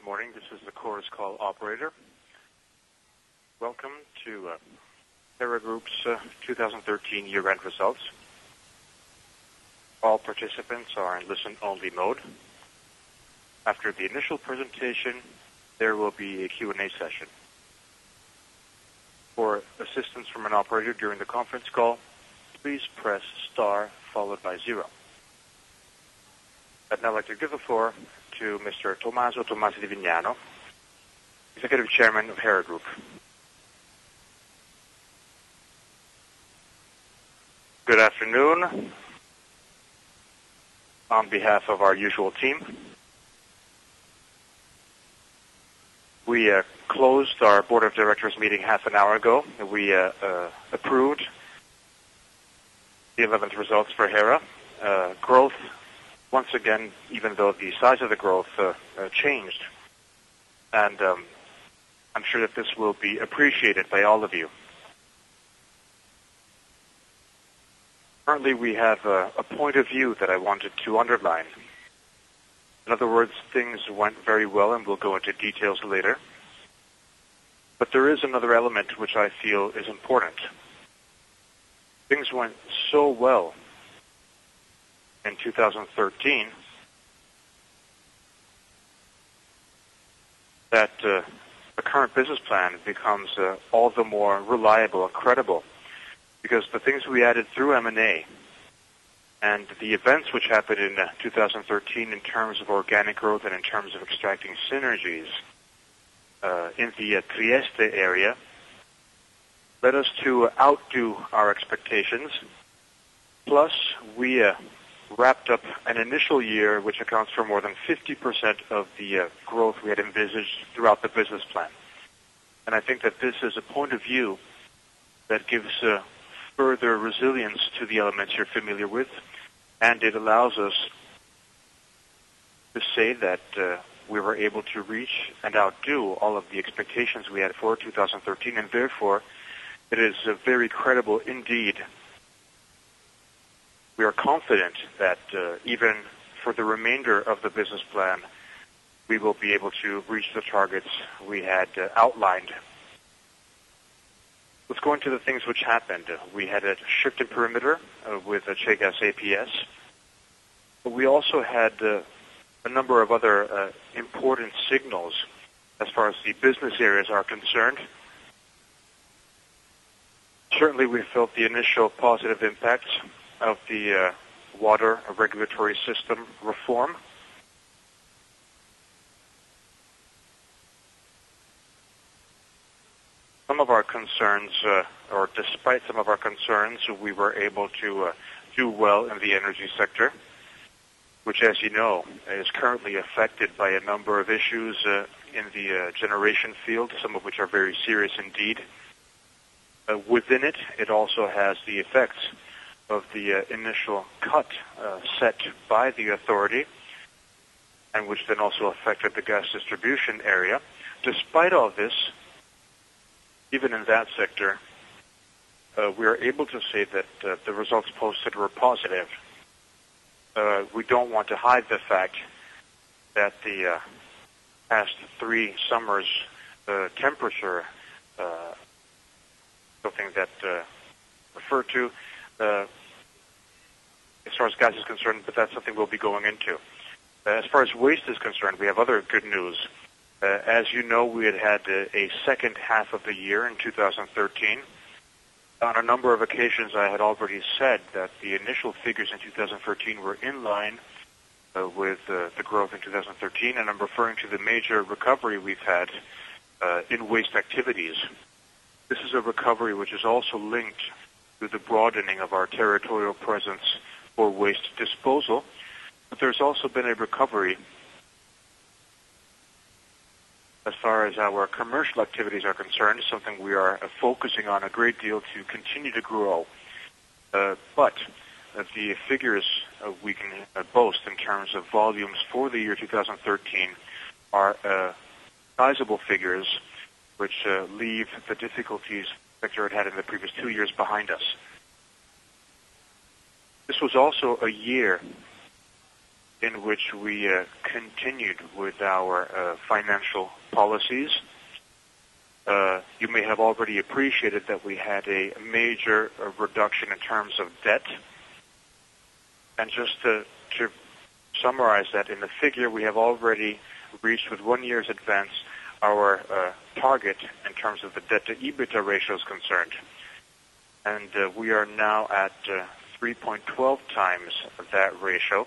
morning. This is the Chorus Call operator. Welcome to Hera Group's 2013 year-end results. All participants are in listen-only mode. After the initial presentation, there will be a Q&A session. For assistance from an operator during the conference call, please press star followed by 0. I'd now like to give the floor to Mr. Tommaso Tommasi di Vignano, Executive Chairman of Hera Group. Good afternoon. On behalf of our usual team, we closed our Board of Directors meeting half an hour ago. We approved the 11th results for Hera. Growth, once again, even though the size of the growth changed. And I'm sure that this will be appreciated by all of you. Currently, we have a point of view that I wanted to underline. In other words, things went very well, and we'll go into details later. But there is another element which I feel is important. Things went so well in 2013 that the current business plan becomes all the more reliable and credible, because the things we added through M&A and the events which happened in 2013 in terms of organic growth and in terms of extracting synergies in the Trieste area led us to outdo our expectations. Plus, we wrapped up an initial year which accounts for more than 50% of the growth we had envisaged throughout the business plan. And I think that this is a point of view that gives further resilience to the elements you're familiar with, and it allows us to say that we were able to reach and outdo all of the expectations we had for 2013, and therefore it is very credible indeed. We are confident that even for the remainder of the business plan, we will be able to reach the targets we had outlined. Let's go into the things which happened. We had a shift in perimeter with Cegas APS. But we also had a number of other important signals as far as the business areas are concerned. Certainly we felt the initial positive impacts of the water regulatory system reform. Some of our concerns, or despite some of our concerns, we were able to do well in the energy sector, which, as you know, is currently affected by a number of issues in the generation field, some of which are very serious indeed. Within it, it also has the effects of the initial cut set by the authority, and which then also affected the gas distribution area. Despite all this, even in that sector, we are able to say that the results posted were positive. We don't want to hide the fact that the past 3 summers' temperature, something that referred to as far as gas is concerned, but that's something we'll be going into. As far as waste is concerned, we have other good news. As you know, we had a second half of the year in 2013. On a number of occasions, I had already said that the initial figures in 2013 were in line with the growth in 2013, and I'm referring to the major recovery we've had in waste activities. This is a recovery which is also linked to the broadening of our territorial presence for waste disposal, but there's also been a recovery as far as our commercial activities are concerned, something we are focusing on a great deal to continue to grow. But the figures we can boast in terms of volumes for the year 2013 are sizable figures which leave the difficulties the sector had in the previous 2 years behind us. This was also a year in which we continued with our financial policies. You may have already appreciated that we had a major reduction in terms of debt. And just to summarize that in the figure, we have already reached with 1 year's advance our target in terms of the debt-to-EBITDA ratio is concerned. And we are now at 3.12 times that ratio.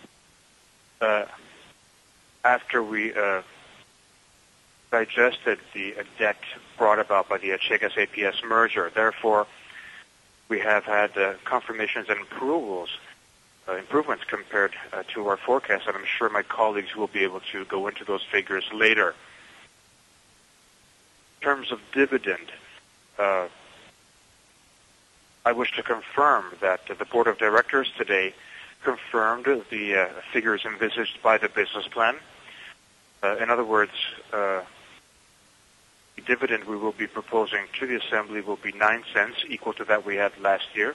After we digested the debt brought about by the Achegas APS merger. Therefore, we have had confirmations and improvements compared to our forecast, and I'm sure my colleagues will be able to go into those figures later. In terms of dividend, I wish to confirm that the Board of Directors today confirmed the figures envisaged by the business plan. In other words, the dividend we will be proposing to the Assembly will be 9 cents, equal to that we had last year.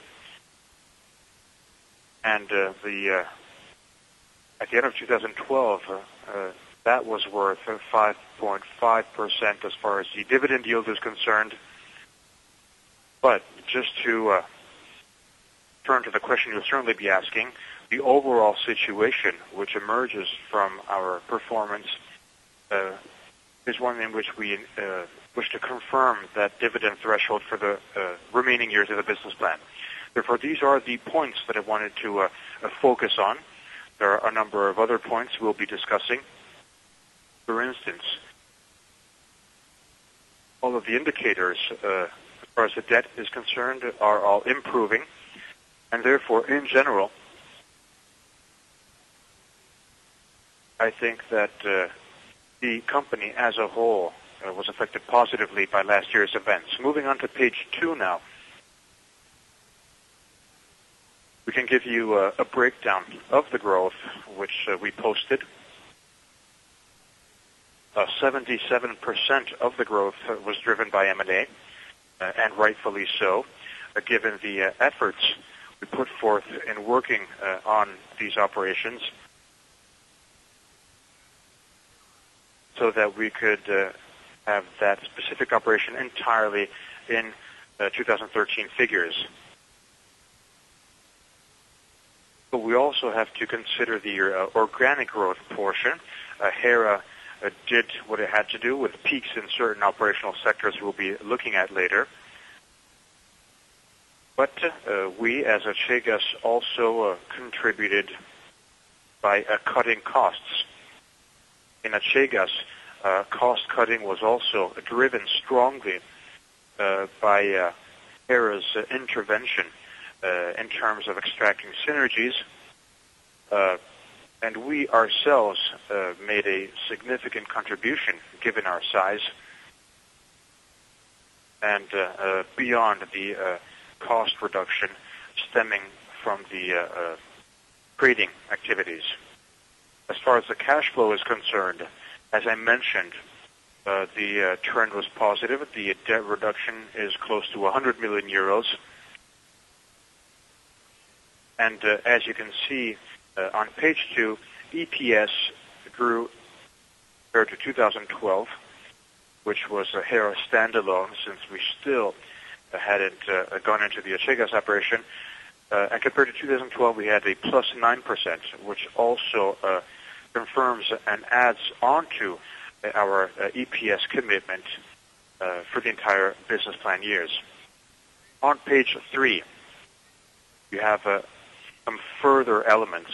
And at the end of 2012, that was worth 5.5% as far as the dividend yield is concerned. But just to turn to the question you'll certainly be asking, the overall situation which emerges from our performance is one in which we wish to confirm that dividend threshold for the remaining years of the business plan. Therefore, these are the points that I wanted to focus on. There are a number of other points we'll be discussing. For instance, all of the indicators, as far as the debt is concerned, are all improving, and therefore, in general, I think that the company as a whole was affected positively by last year's events. Moving on to page 2 now. We can give you a breakdown of the growth which we posted. 77% of the growth was driven by M&A, and rightfully so, given the efforts we put forth in working on these operations so that we could have that specific operation entirely in 2013 figures. But we also have to consider the organic growth portion. Hera did what it had to do with peaks in certain operational sectors we'll be looking at later. But we, as Achegas, also contributed by cutting costs. In Achegas, cost cutting was also driven strongly by Hera's intervention in terms of extracting synergies, and we ourselves made a significant contribution given our size and beyond the cost reduction stemming from the trading activities. As far as the cash flow is concerned, as I mentioned, the trend was positive. The debt reduction is close to 100 million euros. And as you can see on page 2, EPS grew compared to 2012, which was a Hera standalone since we still hadn't gone into the Achegas operation. And compared to 2012, we had a plus 9%, which also confirms and adds on to our EPS commitment for the entire business plan years. On page 3, you have some further elements.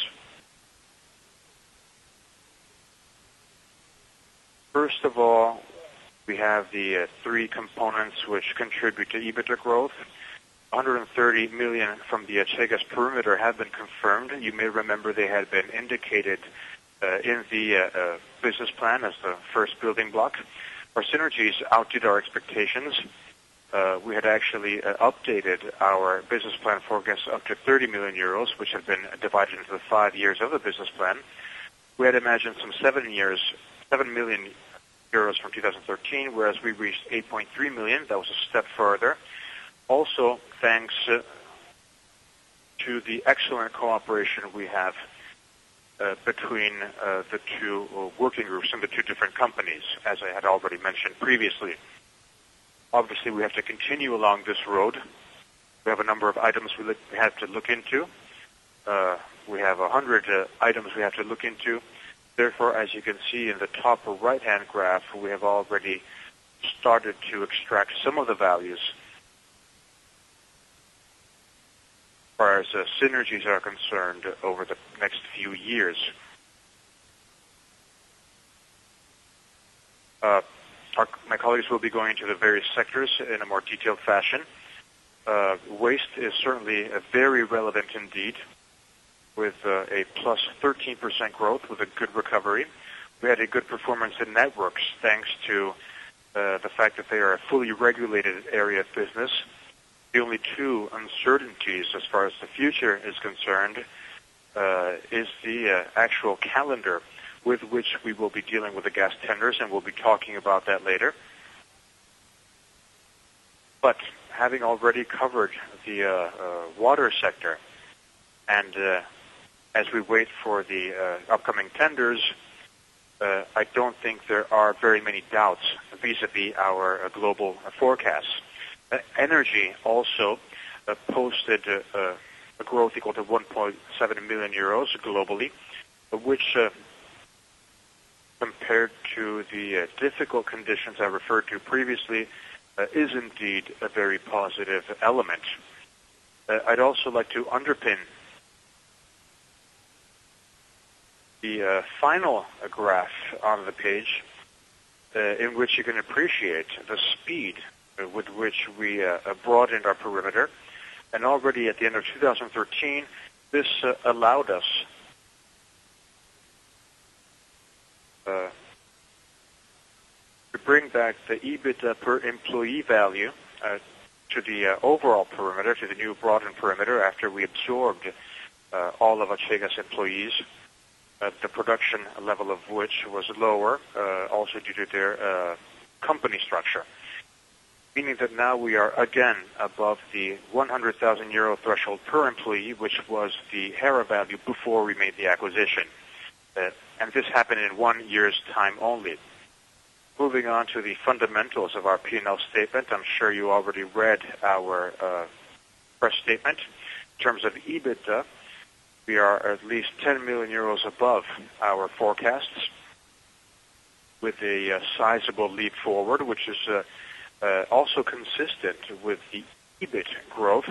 First of all, we have the 3 components which contribute to EBITDA growth. 130 million from the Achegas perimeter have been confirmed. You may remember they had been indicated in the business plan as the first building block. Our synergies outdid our expectations. We had actually updated our business plan forecast up to 30 million euros, which had been divided into the 5 years of the business plan. We had imagined some 7 million euros from 2013, whereas we reached 8.3 million. That was a step further. Also, thanks to the excellent cooperation we have between the two working groups and the two different companies, as I had already mentioned previously. Obviously, we have to continue along this road. We have a number of items we have to look into. We have 100 items we have to look into. Therefore, as you can see in the top right-hand graph, we have already started to extract some of the values as far as synergies are concerned over the next few years. My colleagues will be going into the various sectors in a more detailed fashion. Waste is certainly very relevant indeed, with a plus 13% growth with a good recovery. We had a good performance in networks thanks to the fact that they are a fully regulated area of business. The only two uncertainties as far as the future is concerned is the actual calendar with which we will be dealing with the gas tenders, and we'll be talking about that later. But having already covered the water sector, and as we wait for the upcoming tenders, I don't think there are very many doubts vis-a-vis our global forecasts. Energy also posted a growth equal to 1.7 million euros globally, which compared to the difficult conditions I referred to previously is indeed a very positive element. I'd also like to underpin the final graph on the page, in which you can appreciate the speed with which we broadened our perimeter. And already at the end of 2013, this allowed us to bring back the EBITDA per employee value to the overall perimeter, to the new broadened perimeter, after we absorbed all of Achega's employees, the production level of which was lower, also due to their company structure. Meaning that now we are again above the 100,000 euro threshold per employee, which was the Hera value before we made the acquisition. And this happened in 1 year's time only. Moving on to the fundamentals of our P&L statement, I'm sure you already read our press statement. In terms of EBITDA, we are at least 10 million euros above our forecasts, with a sizable leap forward, which is also consistent with the EBIT growth.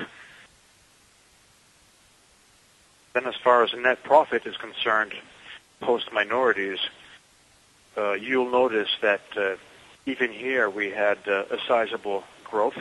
Then as far as net profit is concerned, post-minorities, you'll notice that even here we had a sizable growth.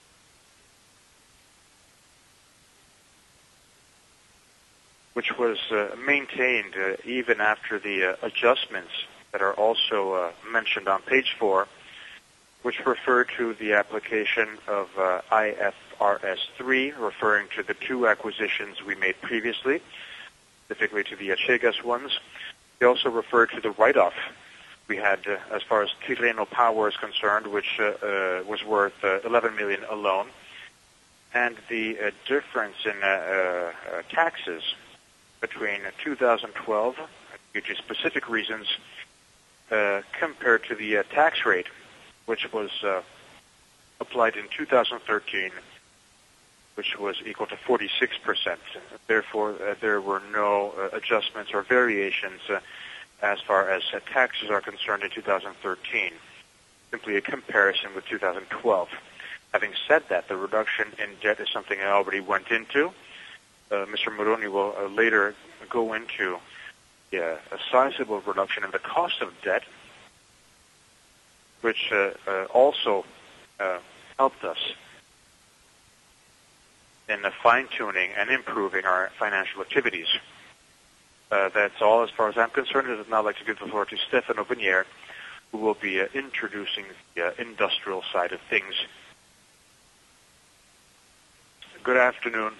Which was maintained even after the adjustments that are also mentioned on page 4, which refer to the application of IFRS 3, referring to the two acquisitions we made previously, specifically to the Achegas ones. They also refer to the write-off we had as far as Tirreno Power is concerned, which was worth 11 million alone, and the difference in taxes between 2012, due to specific reasons, compared to the tax rate, which was applied in 2013, which was equal to 46%. Therefore, there were no adjustments or variations as far as taxes are concerned in 2013, simply a comparison with 2012. Having said that, the reduction in debt is something I already went into. Mr. Moroni will later go into a sizable reduction in the cost of debt, which also helped us in fine-tuning and improving our financial activities. That's all as far as I'm concerned. I'd now like to give the floor to Stefano Venier, who will be introducing the industrial side of things. Good afternoon.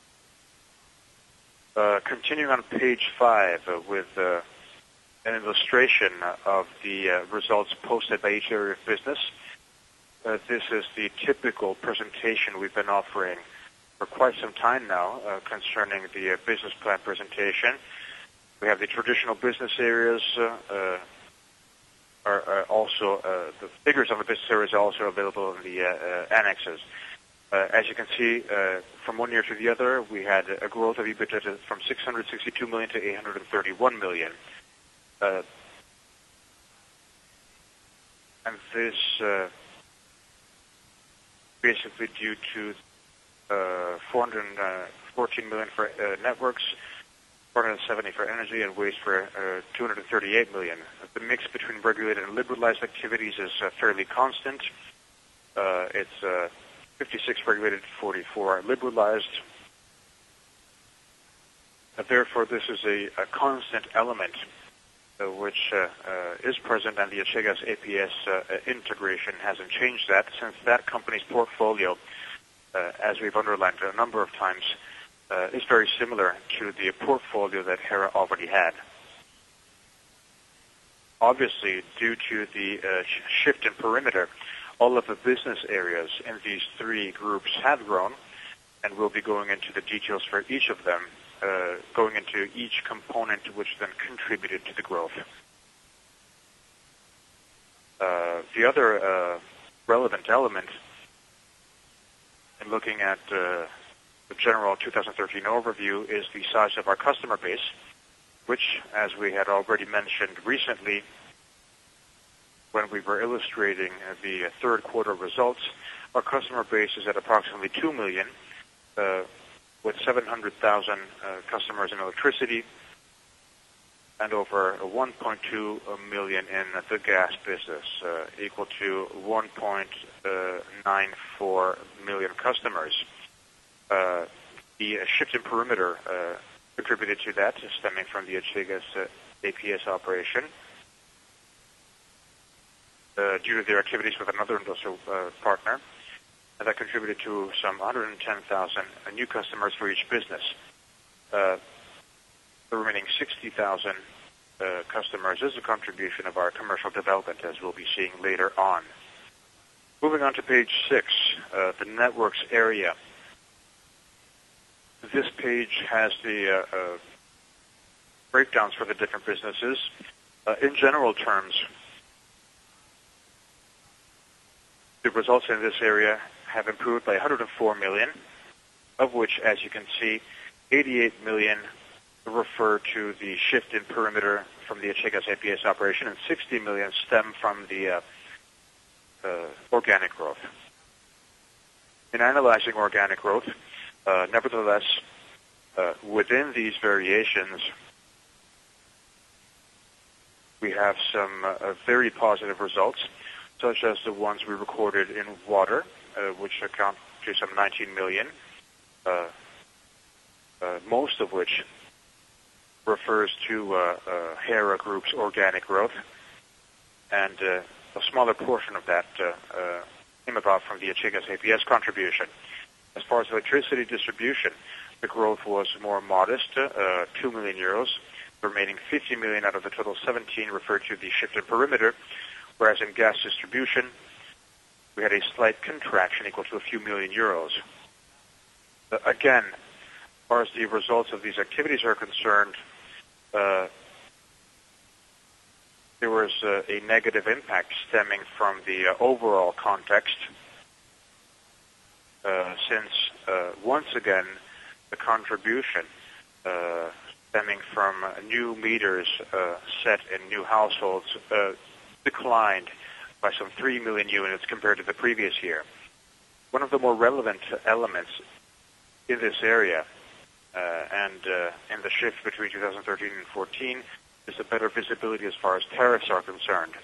Continuing on page 5 with an illustration of the results posted by each area of business. This is the typical presentation we've been offering for quite some time now concerning the business plan presentation. We have the traditional business areas are also, the figures on the business areas are also available in the annexes. As you can see, from one year to the other, we had a growth of EBITDA from 662 million to 831 million. And this basically due to 414 million for networks, 470 for energy, and waste for 238 million. The mix between regulated and liberalized activities is fairly constant. It's 56 regulated, 44 liberalized. Therefore, this is a constant element which is present, and the Achegas APS integration hasn't changed that, since that company's portfolio, as we've underlined a number of times, is very similar to the portfolio that Hera already had. Obviously, due to the shift in perimeter, all of the business areas in these three groups have grown, and we'll be going into the details for each of them, going into each component which then contributed to the growth. The other relevant element in looking at the general 2013 overview is the size of our customer base, which, as we had already mentioned recently when we were illustrating the third quarter results, our customer base is at approximately 2 million, with 700,000 customers in electricity and over 1.2 million in the gas business, equal to 1.94 million customers. The shift in perimeter contributed to that, stemming from the Achegas APS operation, due to their activities with another industrial partner. And that contributed to some 110,000 new customers for each business. The remaining 60,000 customers is a contribution of our commercial development, as we'll be seeing later on. Moving on to page 6, the networks area. This page has the breakdowns for the different businesses. In general terms, the results in this area have improved by 104 million, of which, as you can see, 88 million refer to the shift in perimeter from the Achegas APS operation, and 60 million stem from the organic growth. In analyzing organic growth, nevertheless, within these variations, we have some very positive results, such as the ones we recorded in water, which account to some 19 million, most of which refers to Hera Group's organic growth, and a smaller portion of that came about from the Achegas APS contribution. As far as electricity distribution, the growth was more modest, 2 million euros. The remaining 50 million out of the total 17 referred to the shift in perimeter, whereas in gas distribution, we had a slight contraction equal to a few million euros. Again, as far as the results of these activities are concerned, there was a negative impact stemming from the overall context, since once again the contribution stemming from new meters set in new households declined by some 3 million units compared to the previous year. One of the more relevant elements in this area and in the shift between 2013 and 2014 is a better visibility as far as tariffs are concerned.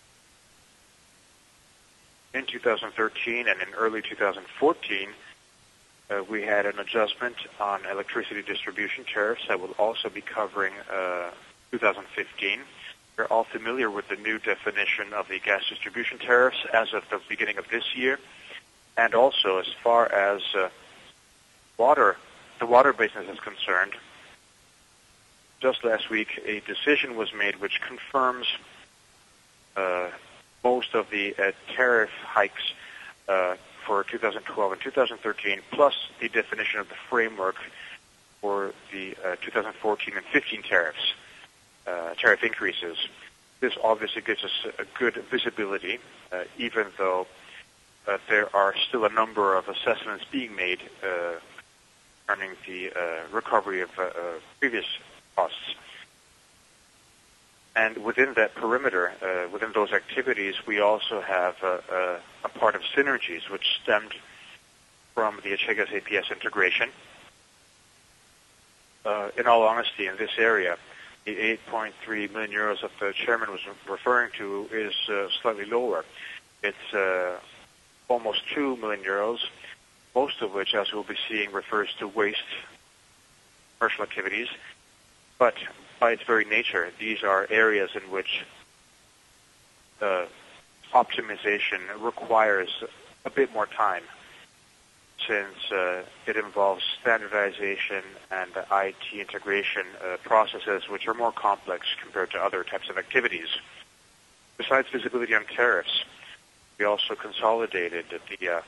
In 2013 and in early 2014, we had an adjustment on electricity distribution tariffs that will also be covering 2015. We're all familiar with the new definition of the gas distribution tariffs as of the beginning of this year, and also as far as the water business is concerned. Just last week, a decision was made which confirms most of the tariff hikes for 2012 and 2013, plus the definition of the framework for the 2014 and 15 tariffs. tariff increases. This obviously gives us a good visibility, even though there are still a number of assessments being made concerning the recovery of previous costs. And within that perimeter, within those activities, we also have a part of synergies which stemmed from the Achegas APS integration. In all honesty, in this area, the 8.3 million euros that the chairman was referring to is slightly lower. It's almost 2 million euros, most of which, as we'll be seeing, refers to waste commercial activities. But by its very nature, these are areas in which optimization requires a bit more time, since it involves standardization and IT integration processes which are more complex compared to other types of activities. Besides visibility on tariffs, we also consolidated the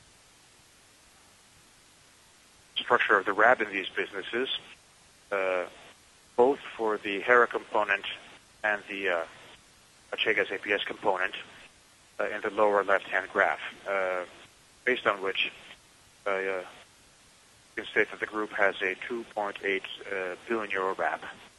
structure of the RAB in these businesses, both for the Hera component and the Achegas APS component in the lower left-hand graph, based on which you can state that the group has a 2.8 billion euro RAB.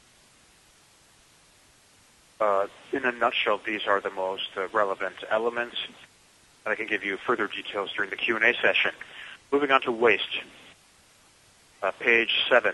In a nutshell, these are the most relevant elements, and I can give you further details during the Q&A session. Moving on to waste, page 7.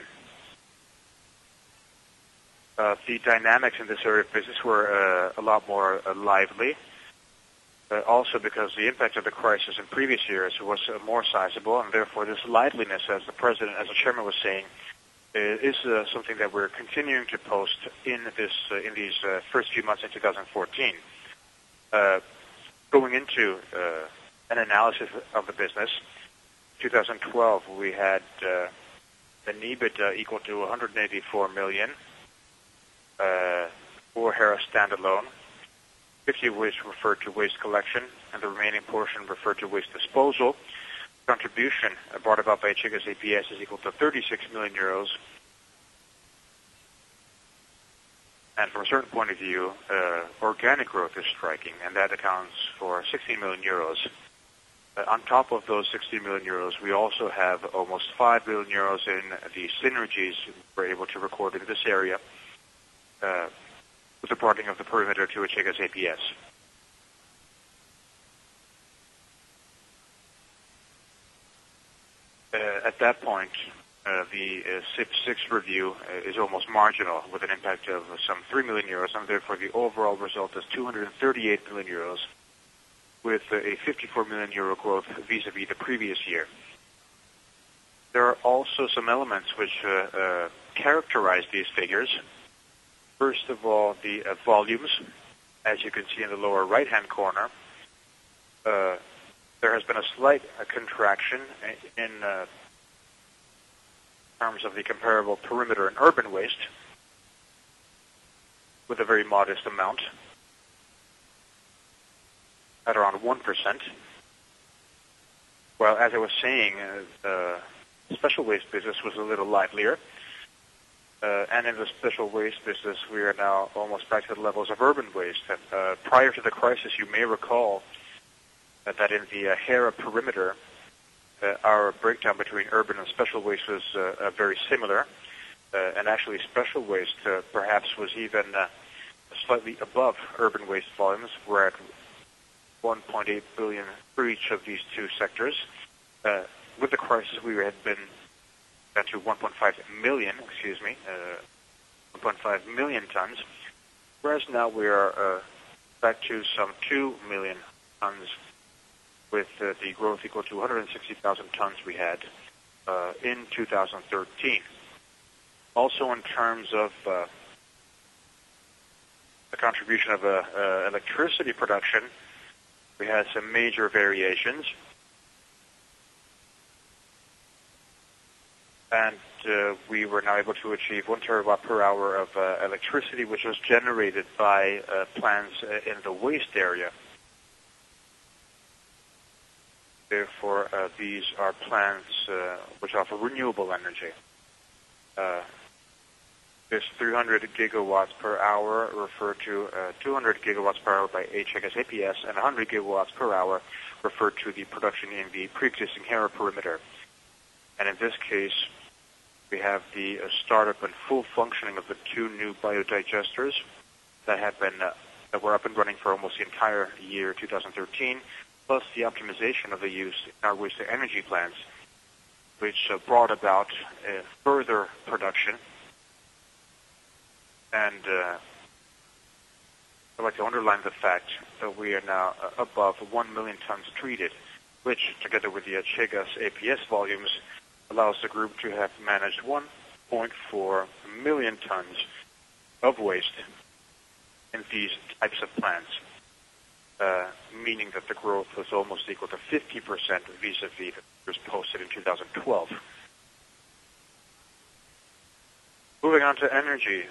The dynamics in this area of business were a lot more lively, also because the impact of the crisis in previous years was more sizable, and therefore this liveliness, as the chairman was saying, is something that we're continuing to post in these first few months in 2014. Going into an analysis of the business, 2012 we had an EBIT equal to 184 million for Hera standalone, 50 of which referred to waste collection, and the remaining portion referred to waste disposal. Contribution brought about by Achegas APS is equal to 36 million euros. And from a certain point of view, organic growth is striking, and that accounts for 16 million euros. On top of those 16 million euros, we also have almost 5 million euros in the synergies we're able to record in this area, with the broadening of the perimeter to Achegas APS. At that point, the SIP 6 review is almost marginal, with an impact of some 3 million euros, and therefore the overall result is 238 million euros, with a 54 million euro growth vis-à-vis the previous year. There are also some elements which characterize these figures. First of all, the volumes. As you can see in the lower right-hand corner, there has been a slight contraction in terms of the comparable perimeter and urban waste, with a very modest amount at around 1%. Well, as I was saying, the special waste business was a little livelier. And in the special waste business, we are now almost back to the levels of urban waste. Prior to the crisis, you may recall that in the Hera perimeter, our breakdown between urban and special waste was very similar. And actually, special waste perhaps was even slightly above urban waste volumes. We're at 1.8 billion for each of these two sectors. With the crisis, we had been down to 1.5 million tons, whereas now we are back to some 2 million tons, with the growth equal to 160,000 tons we had in 2013. Also, in terms of the contribution of electricity production, we had some major variations. And we were now able to achieve 1 terawatt per hour of electricity, which was generated by plants in the waste area. Therefore, these are plants which offer renewable energy. This 300 gigawatts per hour refer to 200 gigawatts per hour by HGAS APS, and 100 gigawatts per hour refer to the production in the pre-existing Hera perimeter. And in this case, we have the startup and full functioning of the two new biodigesters that were up and running for almost the entire year 2013, plus the optimization of the use in our waste-to-energy plants, which brought about further production. And I'd like to underline the fact that we are now above 1 million tons treated, which, together with the HGAS APS volumes, allows the group to have managed 1.4 million tons of waste in these types of plants, meaning that the growth was almost equal to 50% vis-a-vis the figures posted in 2012. Moving on to energy.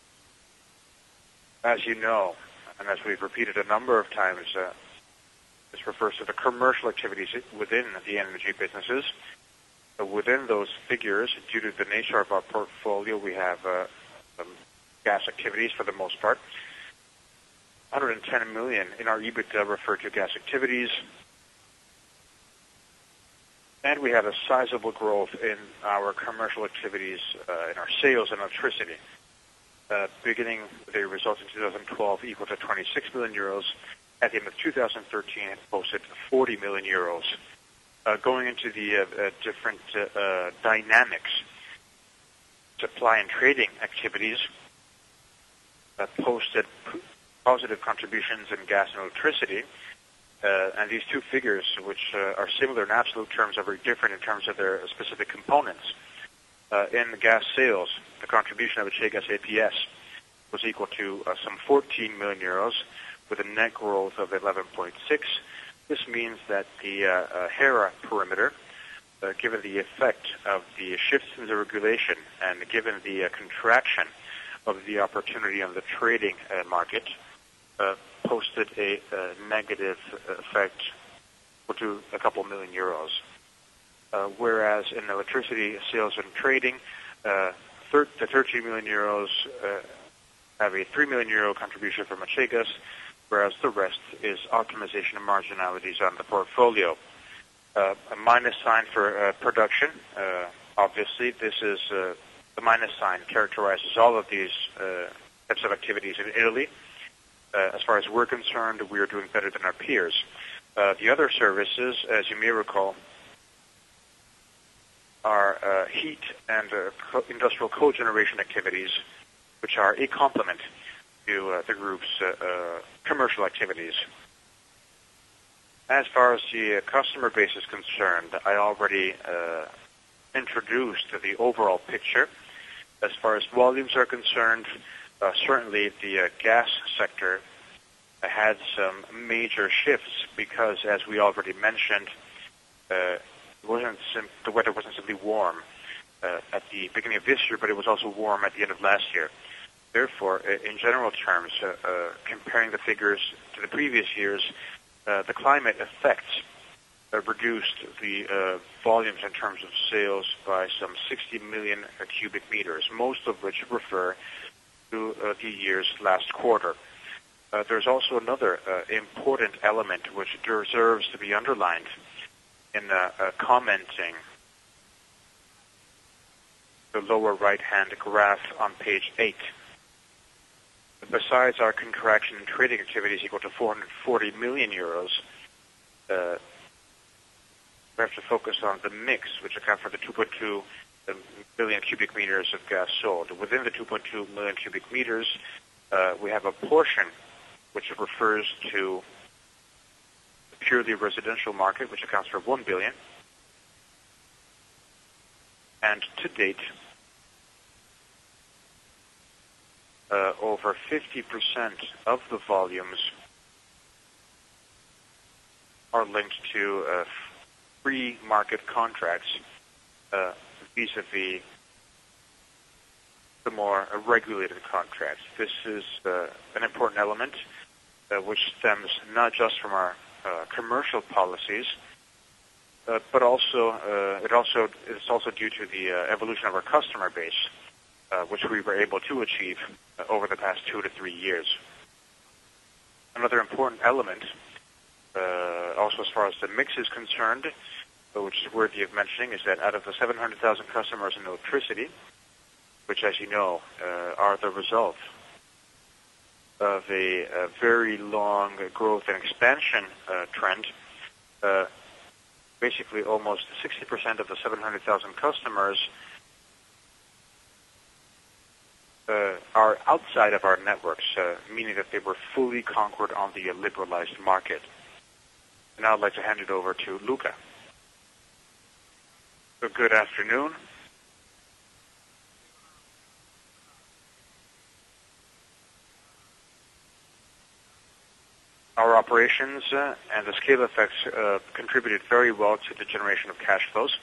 As you know, and as we've repeated a number of times, this refers to the commercial activities within the energy businesses. Within those figures, due to the nature of our portfolio, we have gas activities for the most part. 110 million in our EBITDA refer to gas activities. And we have a sizable growth in our commercial activities, in our sales and electricity. Beginning with a result in 2012 equal to 26 million euros. At the end of 2013, it posted 40 million euros. Going into the different dynamics, supply and trading activities posted positive contributions in gas and electricity. And these two figures, which are similar in absolute terms, are very different in terms of their specific components. In gas sales, the contribution of HGAS APS was equal to some 14 million euros, with a net growth of 11.6. This means that the Hera perimeter, given the effect of the shifts in the regulation and given the contraction of the opportunity on the trading market, posted a negative effect to a couple million euros. Whereas in electricity sales and trading, the 13 million euros have a 3 million euro contribution from HGAS, whereas the rest is optimization and marginalities on the portfolio. A minus sign for production. Obviously, this is the minus sign characterizes all of these types of activities in Italy. As far as we're concerned, we are doing better than our peers. The other services, as you may recall, are heat and industrial cogeneration activities, which are a complement to the group's commercial activities. As far as the customer base is concerned, I already introduced the overall picture. As far as volumes are concerned, certainly the gas sector had some major shifts because, as we already mentioned, the weather wasn't simply warm at the beginning of this year, but it was also warm at the end of last year. Therefore, in general terms, comparing the figures to the previous years, the climate effects reduced the volumes in terms of sales by some 60 million cubic meters, most of which refer to the year's last quarter. There's also another important element which deserves to be underlined in commenting the lower right-hand graph on page 8. Besides our contraction in trading activities equal to 440 million euros, we have to focus on the mix, which account for the 2.2 billion cubic meters of gas sold. Within the 2.2 million cubic meters, we have a portion which refers to the purely residential market, which accounts for 1 billion. And to date, over 50% of the volumes are linked to free market contracts vis-a-vis the more regulated contracts. This is an important element which stems not just from our commercial policies, but also it's also due to the evolution of our customer base. which we were able to achieve over the past 2 to 3 years. Another important element, also as far as the mix is concerned, which is worthy of mentioning, is that out of the 700,000 customers in electricity, which, as you know, are the result of a very long growth and expansion trend, basically almost 60% of the 700,000 customers are outside of our networks, meaning that they were fully conquered on the liberalized market. And now I'd like to hand it over to Luca. So good afternoon. Our operations and the scale effects contributed very well to the generation of cash flows.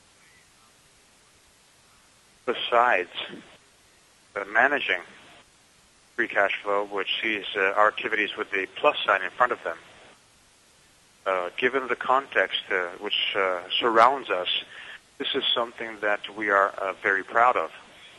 Besides managing free cash flow, which sees our activities with the plus sign in front of them, given the context which surrounds us, this is something that we are very proud of.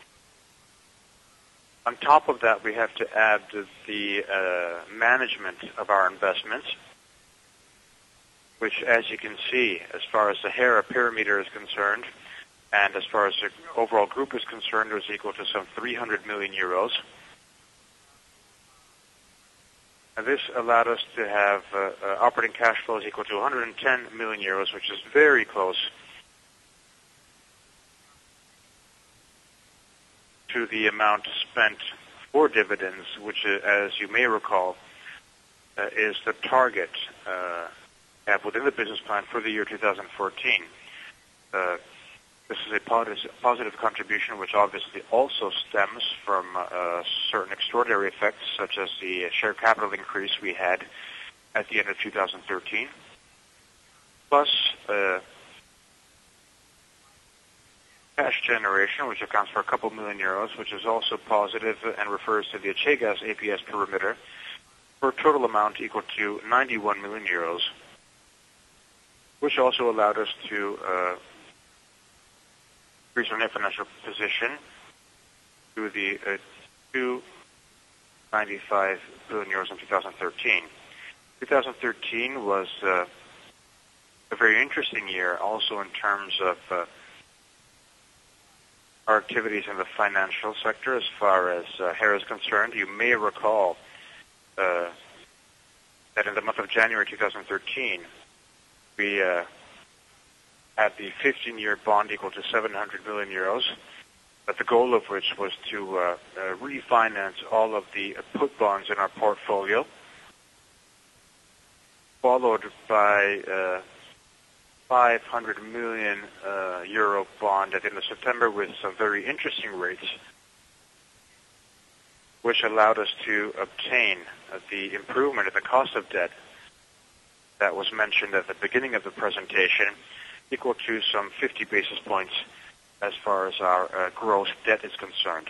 On top of that, we have to add the management of our investments, which, as you can see, as far as the Hera perimeter is concerned, and as far as the overall group is concerned, was equal to some 300 million euros. And this allowed us to have operating cash flows equal to 110 million euros, which is very close to the amount spent for dividends, which, as you may recall, is the target within the business plan for the year 2014. This is a positive contribution, which obviously also stems from certain extraordinary effects, such as the share capital increase we had at the end of 2013, plus cash generation, which accounts for a couple million euros, which is also positive and refers to the Achegas APS perimeter, for a total amount equal to 91 million euros, which also allowed us to increase our net financial position to the 295 billion euros in 2013. 2013 was a very interesting year, also in terms of our activities in the financial sector. As far as Hera is concerned, you may recall that in the month of January 2013, we had the 15-year bond equal to 700 million euros, but the goal of which was to refinance all of the put bonds in our portfolio, followed by 500 million euro bond at the end of September with some very interesting rates, which allowed us to obtain the improvement of the cost of debt that was mentioned at the beginning of the presentation, equal to some 50 basis points as far as our gross debt is concerned.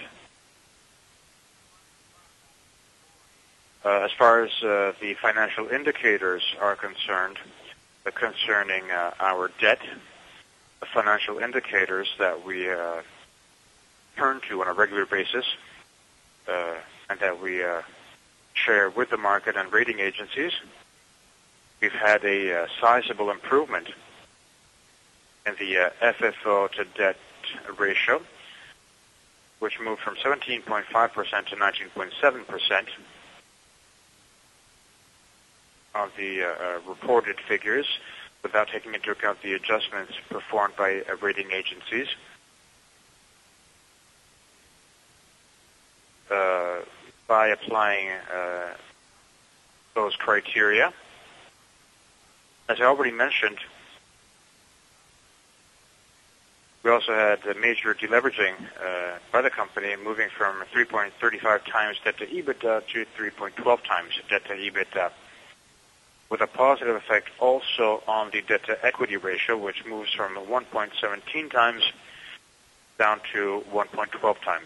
As far as the financial indicators are concerned, concerning our debt, the financial indicators that we turn to on a regular basis and that we share with the market and rating agencies, we've had a sizable improvement in the FFO to debt ratio, which moved from 17.5% to 19.7% of the reported figures, without taking into account the adjustments performed by rating agencies. By applying those criteria, as I already mentioned, we also had a major deleveraging by the company, moving from 3.35 times debt to EBITDA to 3.12 times debt to EBITDA, with a positive effect also on the debt to equity ratio, which moves from 1.17 times down to 1.12 times.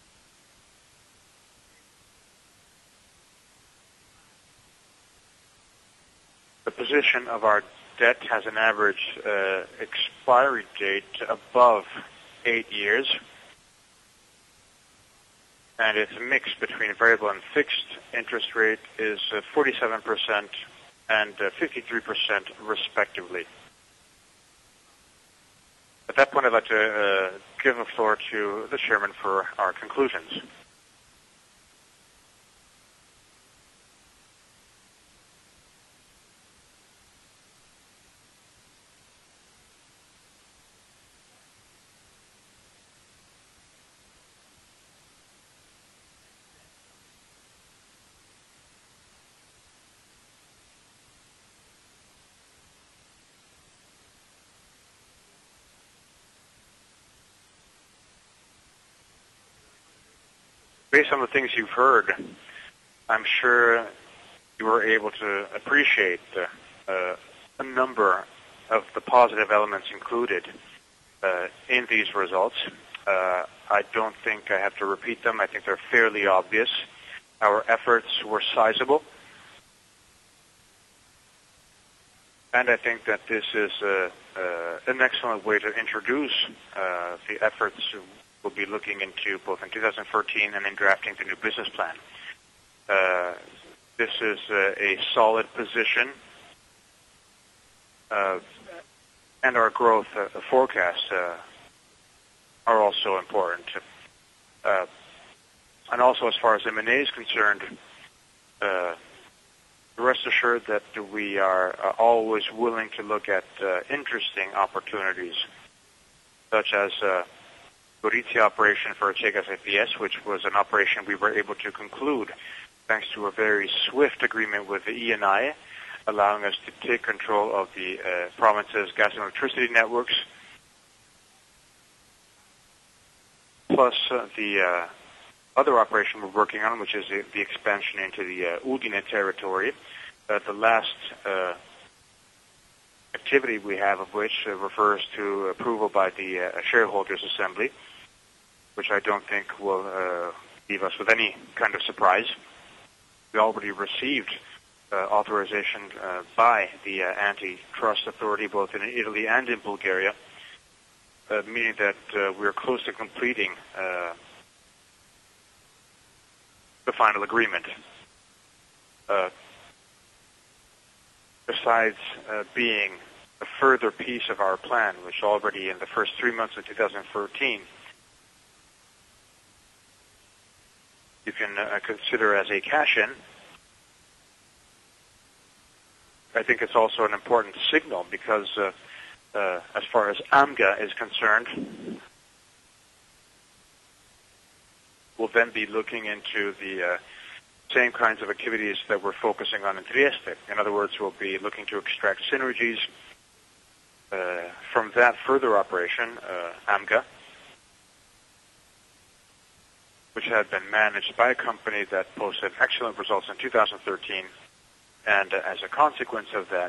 The position of our debt has an average expiry date above 8 years, and its mix between variable and fixed interest rate is 47% and 53% respectively. At that point, I'd like to give the floor to the chairman for our conclusions. Based on the things you've heard, I'm sure you were able to appreciate a number of the positive elements included in these results. I don't think I have to repeat them. I think they're fairly obvious. Our efforts were sizable. And I think that this is an excellent way to introduce the efforts we'll be looking into both in 2014 and in drafting the new business plan. This is a solid position, and our growth forecasts are also important. And also, as far as M&A is concerned, rest assured that we are always willing to look at interesting opportunities, such as Gorizia operation for Cegas FPS, which was an operation we were able to conclude thanks to a very swift agreement with the ENI, allowing us to take control of the province's gas and electricity networks, plus the other operation we're working on, which is the expansion into the Udine territory. The last activity we have of which refers to approval by the shareholders' assembly, which I don't think will leave us with any kind of surprise. We already received authorization by the antitrust authority both in Italy and in Bulgaria, meaning that we're close to completing the final agreement. Besides being a further piece of our plan, which already in the first 3 months of 2014 you can consider as a cash-in, I think it's also an important signal because as far as AMGA is concerned, we'll then be looking into the same kinds of activities that we're focusing on in Trieste. In other words, we'll be looking to extract synergies from that further operation, AMGA, which had been managed by a company that posted excellent results in 2013, and as a consequence of that,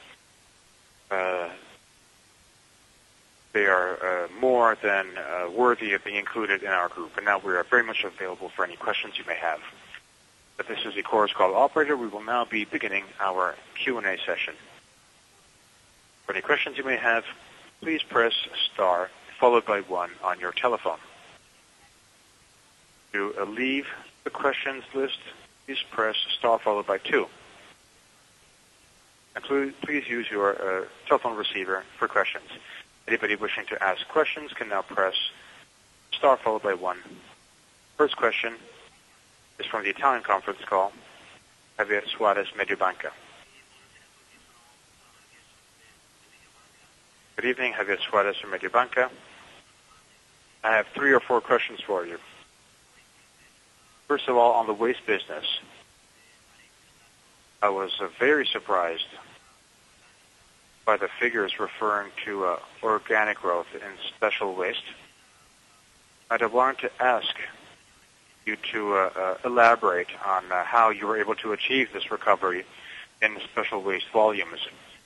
they are more than worthy of being included in our group. And now we are very much available for any questions you may have. But this is the Chorus Call operator. We will now be beginning our Q&A session. For any questions you may have, please press star followed by 1 on your telephone. To leave the questions list, please press star followed by 2. And please use your telephone receiver for questions. Anybody wishing to ask questions can now press star followed by 1. First question is from the Italian conference call, Javier Suarez, Mediobanca. Good evening, Javier Suarez from Mediobanca. I have 3 or 4 questions for you. First of all, on the waste business, I was very surprised by the figures referring to organic growth in special waste. I'd want to ask you to elaborate on how you were able to achieve this recovery in special waste volumes,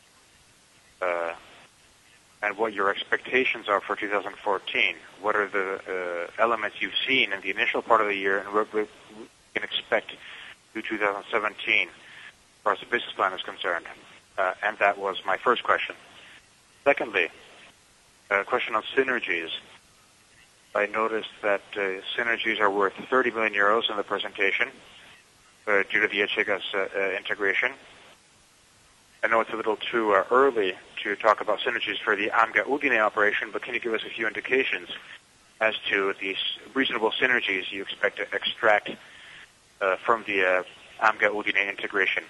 and what your expectations are for 2014. What are the elements you've seen in the initial part of the year, and what we can expect through 2017 as far as the business plan is concerned? And that was my first question. Secondly, a question on synergies. I noticed that synergies are worth 30 million euros in the presentation due to the Achegas integration. I know it's a little too early to talk about synergies for the AMGA Udine operation, but can you give us a few indications as to these reasonable synergies you expect to extract from the AMGA Udine integration?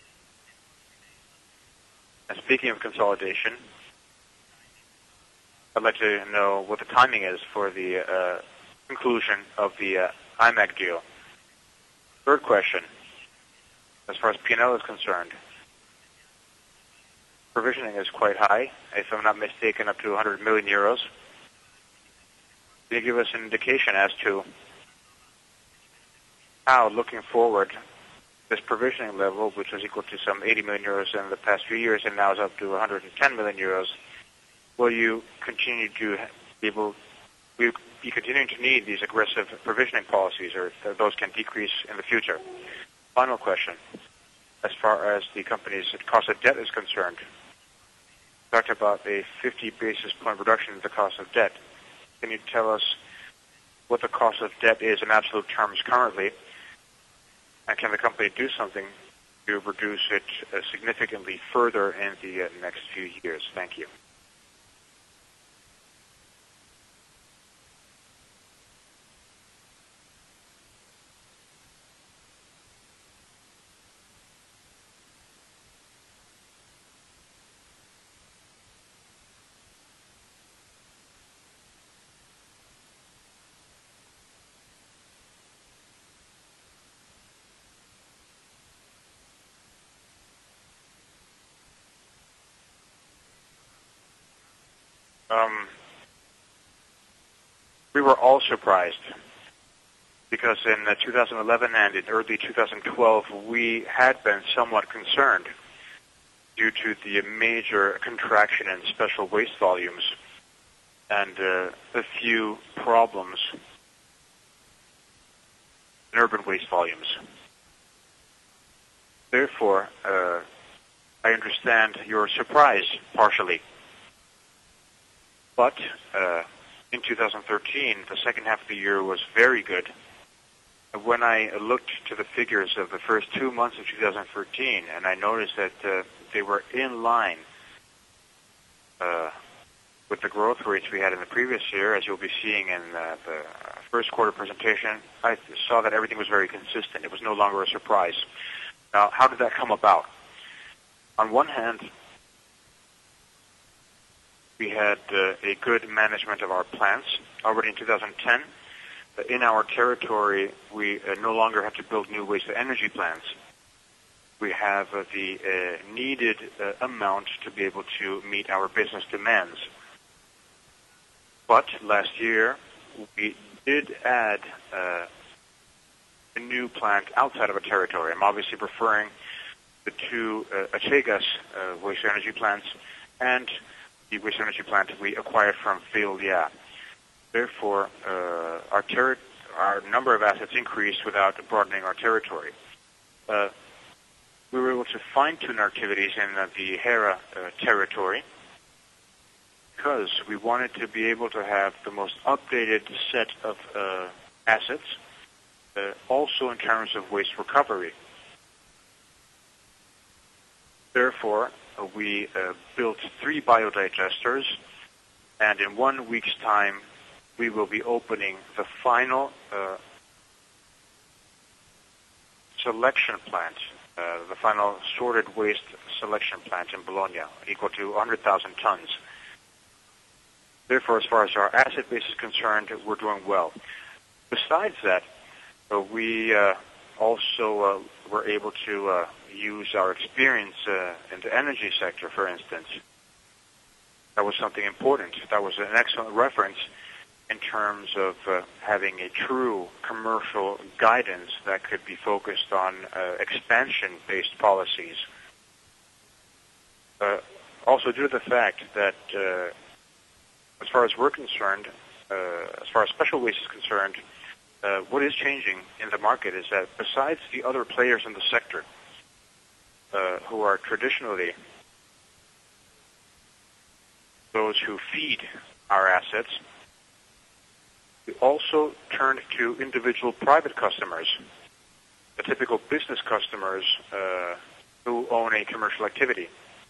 And speaking of consolidation, I'd like to know what the timing is for the conclusion of the IMAG deal. Third question, as far as P&L is concerned, provisioning is quite high, if I'm not mistaken, up to 100 million euros. Can you give us an indication as to how, looking forward, this provisioning level, which was equal to some 80 million euros in the past few years and now is up to 110 million euros, will you continue to will you be continuing to need these aggressive provisioning policies, or those can decrease in the future? Final question. As far as the company's cost of debt is concerned, you talked about a 50 basis point reduction in the cost of debt. Can you tell us what the cost of debt is in absolute terms currently, and can the company do something to reduce it significantly further in the next few years? Thank you. We were all surprised because in 2011 and in early 2012 we had been somewhat concerned due to the major contraction in special waste volumes and a few problems in urban waste volumes. Therefore, I understand your surprise partially. But in 2013, the second half of the year was very good. When I looked to the figures of the first 2 months of 2013, and I noticed that they were in line with the growth rates we had in the previous year, as you'll be seeing in the first quarter presentation, I saw that everything was very consistent. It was no longer a surprise. Now, how did that come about? On one hand, we had a good management of our plants. Already in 2010, in our territory, we no longer have to build new waste-to-energy plants. We have the needed amount to be able to meet our business demands. But last year, we did add a new plant outside of a territory. I'm obviously referring to the two Achegas waste-to-energy plants and the waste-to-energy plant we acquired from Veolia. Therefore, our number of assets increased without broadening our territory. We were able to fine-tune our activities in the Hera territory because we wanted to be able to have the most updated set of assets, also in terms of waste recovery. Therefore, we built 3 biodigesters, and in 1 week's time, we will be opening the final selection plant, the final sorted waste selection plant in Bologna, equal to 100,000 tons. Therefore, as far as our asset base is concerned, we're doing well. Besides that, we also were able to use our experience in the energy sector, for instance. That was something important. That was an excellent reference in terms of having a true commercial guidance that could be focused on expansion-based policies. Also due to the fact that as far as we're concerned, as far as special waste is concerned, what is changing in the market is that besides the other players in the sector who are traditionally those who feed our assets, We also turned to individual private customers, the typical business customers who own a commercial activity.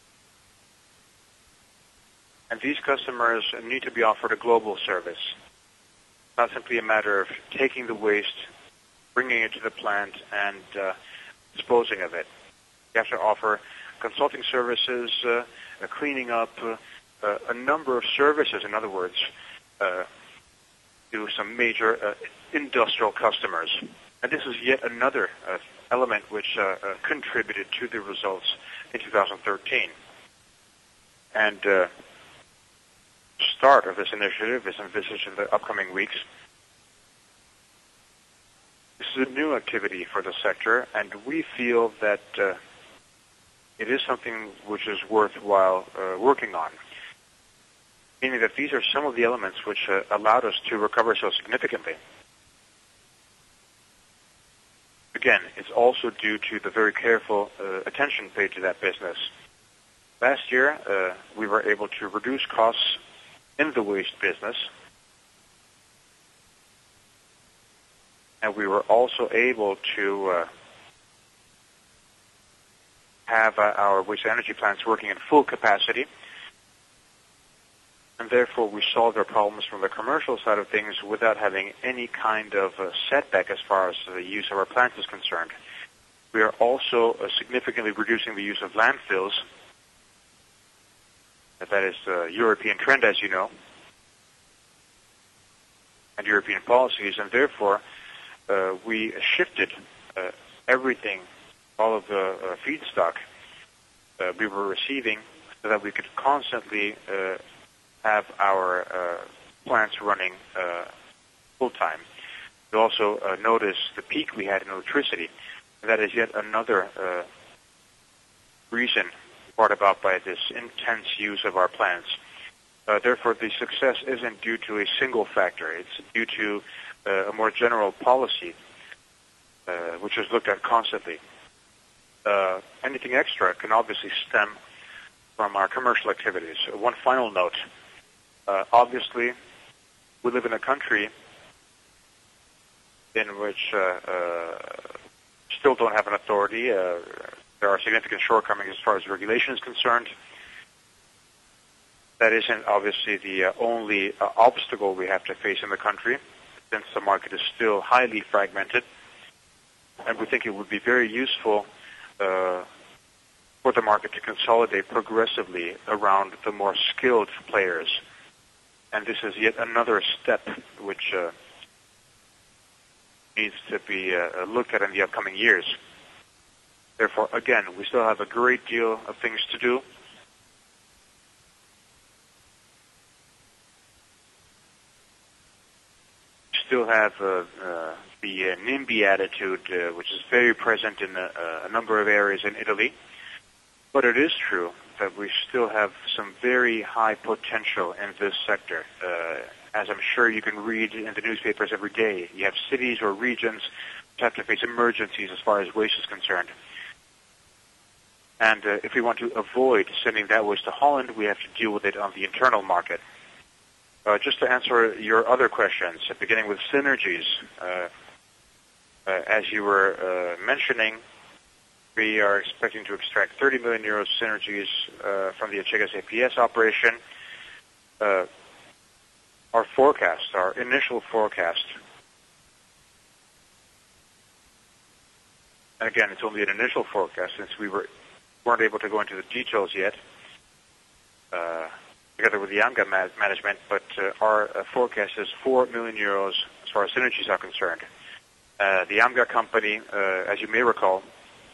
And these customers need to be offered a global service. It's not simply a matter of taking the waste, bringing it to the plant, and disposing of it. You have to offer consulting services, cleaning up, a number of services, in other words, to some major industrial customers. And this is yet another element which contributed to the results in 2013. And the start of this initiative is envisaged in the upcoming weeks. This is a new activity for the sector, and we feel that it is something which is worthwhile working on, meaning that these are some of the elements which allowed us to recover so significantly. Again, it's also due to the very careful attention paid to that business. Last year, we were able to reduce costs in the waste business, and we were also able to have our waste-energy plants working at full capacity, and therefore we solved our problems from the commercial side of things without having any kind of setback as far as the use of our plants is concerned. We are also significantly reducing the use of landfills. That is a European trend, as you know, and European policies, and therefore we shifted everything, all of the feedstock we were receiving, so that we could constantly have our plants running full-time. We also noticed the peak we had in electricity. That is yet another reason brought about by this intense use of our plants. Therefore, the success isn't due to a single factor. It's due to a more general policy, which is looked at constantly. Anything extra can obviously stem from our commercial activities. One final note. Obviously, we live in a country in which still don't have an authority. There are significant shortcomings as far as regulation is concerned. That isn't obviously the only obstacle we have to face in the country, since the market is still highly fragmented. And we think it would be very useful for the market to consolidate progressively around the more skilled players. And this is yet another step which needs to be looked at in the upcoming years. Therefore, again, we still have a great deal of things to do. We still have the NIMBY attitude, which is very present in a number of areas in Italy. But it is true that we still have some very high potential in this sector. As I'm sure you can read in the newspapers every day, you have cities or regions which have to face emergencies as far as waste is concerned. And if we want to avoid sending that waste to Holland, we have to deal with it on the internal market. Just to answer your other questions, beginning with synergies, as you were mentioning, we are expecting to extract 30 million euros synergies from the Achegas APS operation. Our forecast, our initial forecast, and again, it's only an initial forecast since we weren't able to go into the details yet, together with the AMGA management, but our forecast is 4 million euros as far as synergies are concerned. The AMGA company, as you may recall,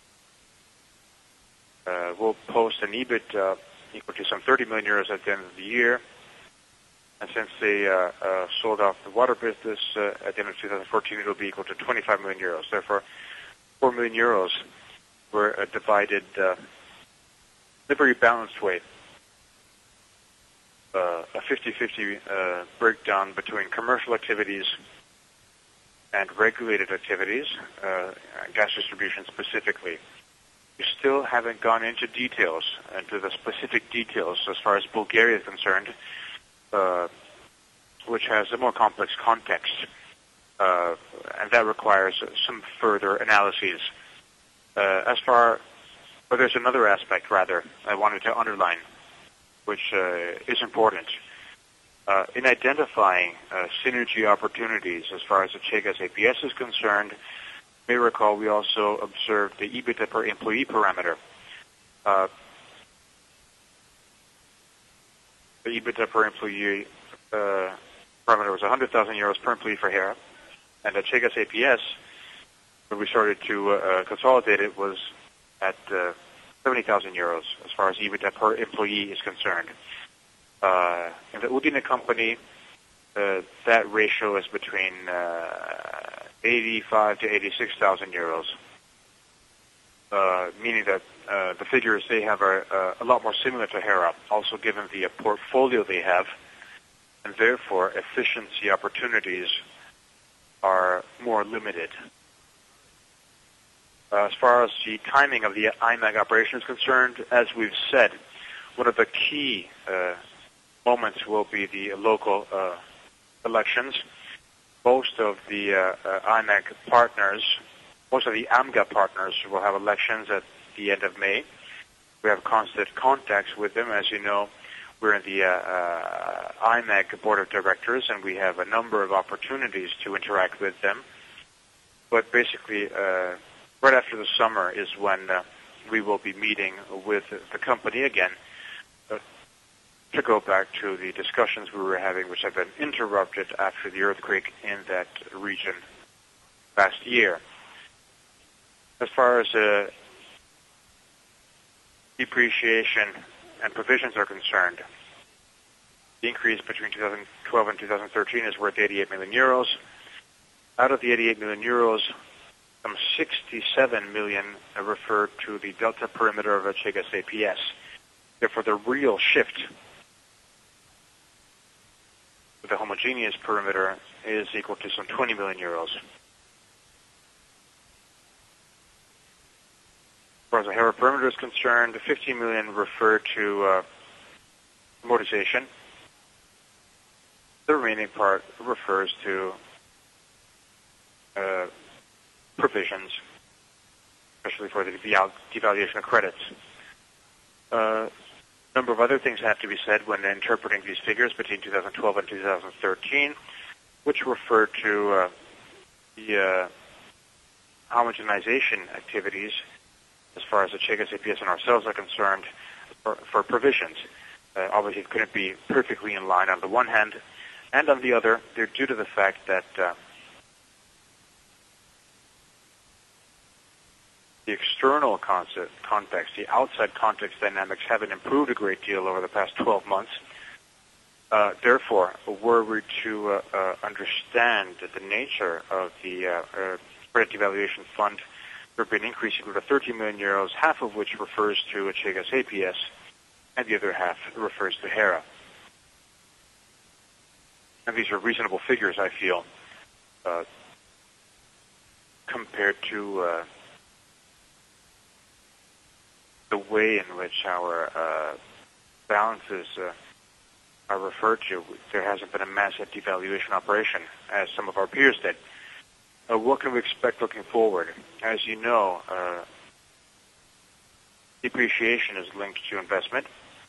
will post an EBIT equal to some 30 million euros at the end of the year. And since they sold off the water business at the end of 2014, it will be equal to 25 million euros. Therefore, 4 million euros were divided in a very balanced way. A 50-50 breakdown between commercial activities and regulated activities, gas distribution specifically. We still haven't gone into details, into the specific details as far as Bulgaria is concerned. which has a more complex context, and that requires some further analyses. But there's another aspect, rather, I wanted to underline, which is important. In identifying synergy opportunities as far as Achegas APS is concerned, you may recall we also observed the EBITDA per employee parameter. The EBITDA per employee parameter was 100,000 euros per employee for Hera, and Achegas APS, when we started to consolidate it, was at 70,000 euros as far as EBITDA per employee is concerned. In the Udine company, that ratio is between 85 to 86,000 euros, meaning that the figures they have are a lot more similar to Hera, also given the portfolio they have, and therefore efficiency opportunities are more limited. As far as the timing of the IMAG operation is concerned, as we've said, one of the key moments will be the local elections. Most of the IMAG partners, most of the AMGA partners will have elections at the end of May. We have constant contacts with them. As you know, we're in the IMAG board of directors, and we have a number of opportunities to interact with them. But basically, right after the summer is when we will be meeting with the company again to go back to the discussions we were having, which have been interrupted after the earthquake in that region last year. As far as depreciation and provisions are concerned, the increase between 2012 and 2013 is worth 88 million euros. Out of the 88 million euros, some 67 million refer to the delta perimeter of Achegas APS. Therefore, the real shift with the homogeneous perimeter is equal to some 20 million euros. As far as the Hera perimeter is concerned, the 15 million refer to amortization. The remaining part refers to provisions, especially for the devaluation of credits. A number of other things have to be said when interpreting these figures between 2012 and 2013, which refer to the homogenization activities as far as Achegas APS and ourselves are concerned for provisions. Obviously, it couldn't be perfectly in line on the one hand, and on the other, they're due to the fact that the external context, the outside context dynamics haven't improved a great deal over the past 12 months. Therefore, were we to understand the nature of the credit devaluation fund, there would be an increase equal to 30 million euros, half of which refers to Achegas APS, and the other half refers to Hera. And these are reasonable figures, I feel, compared to the way in which our balances are referred to. There hasn't been a massive devaluation operation, as some of our peers did. What can we expect looking forward? As you know, depreciation is linked to investment,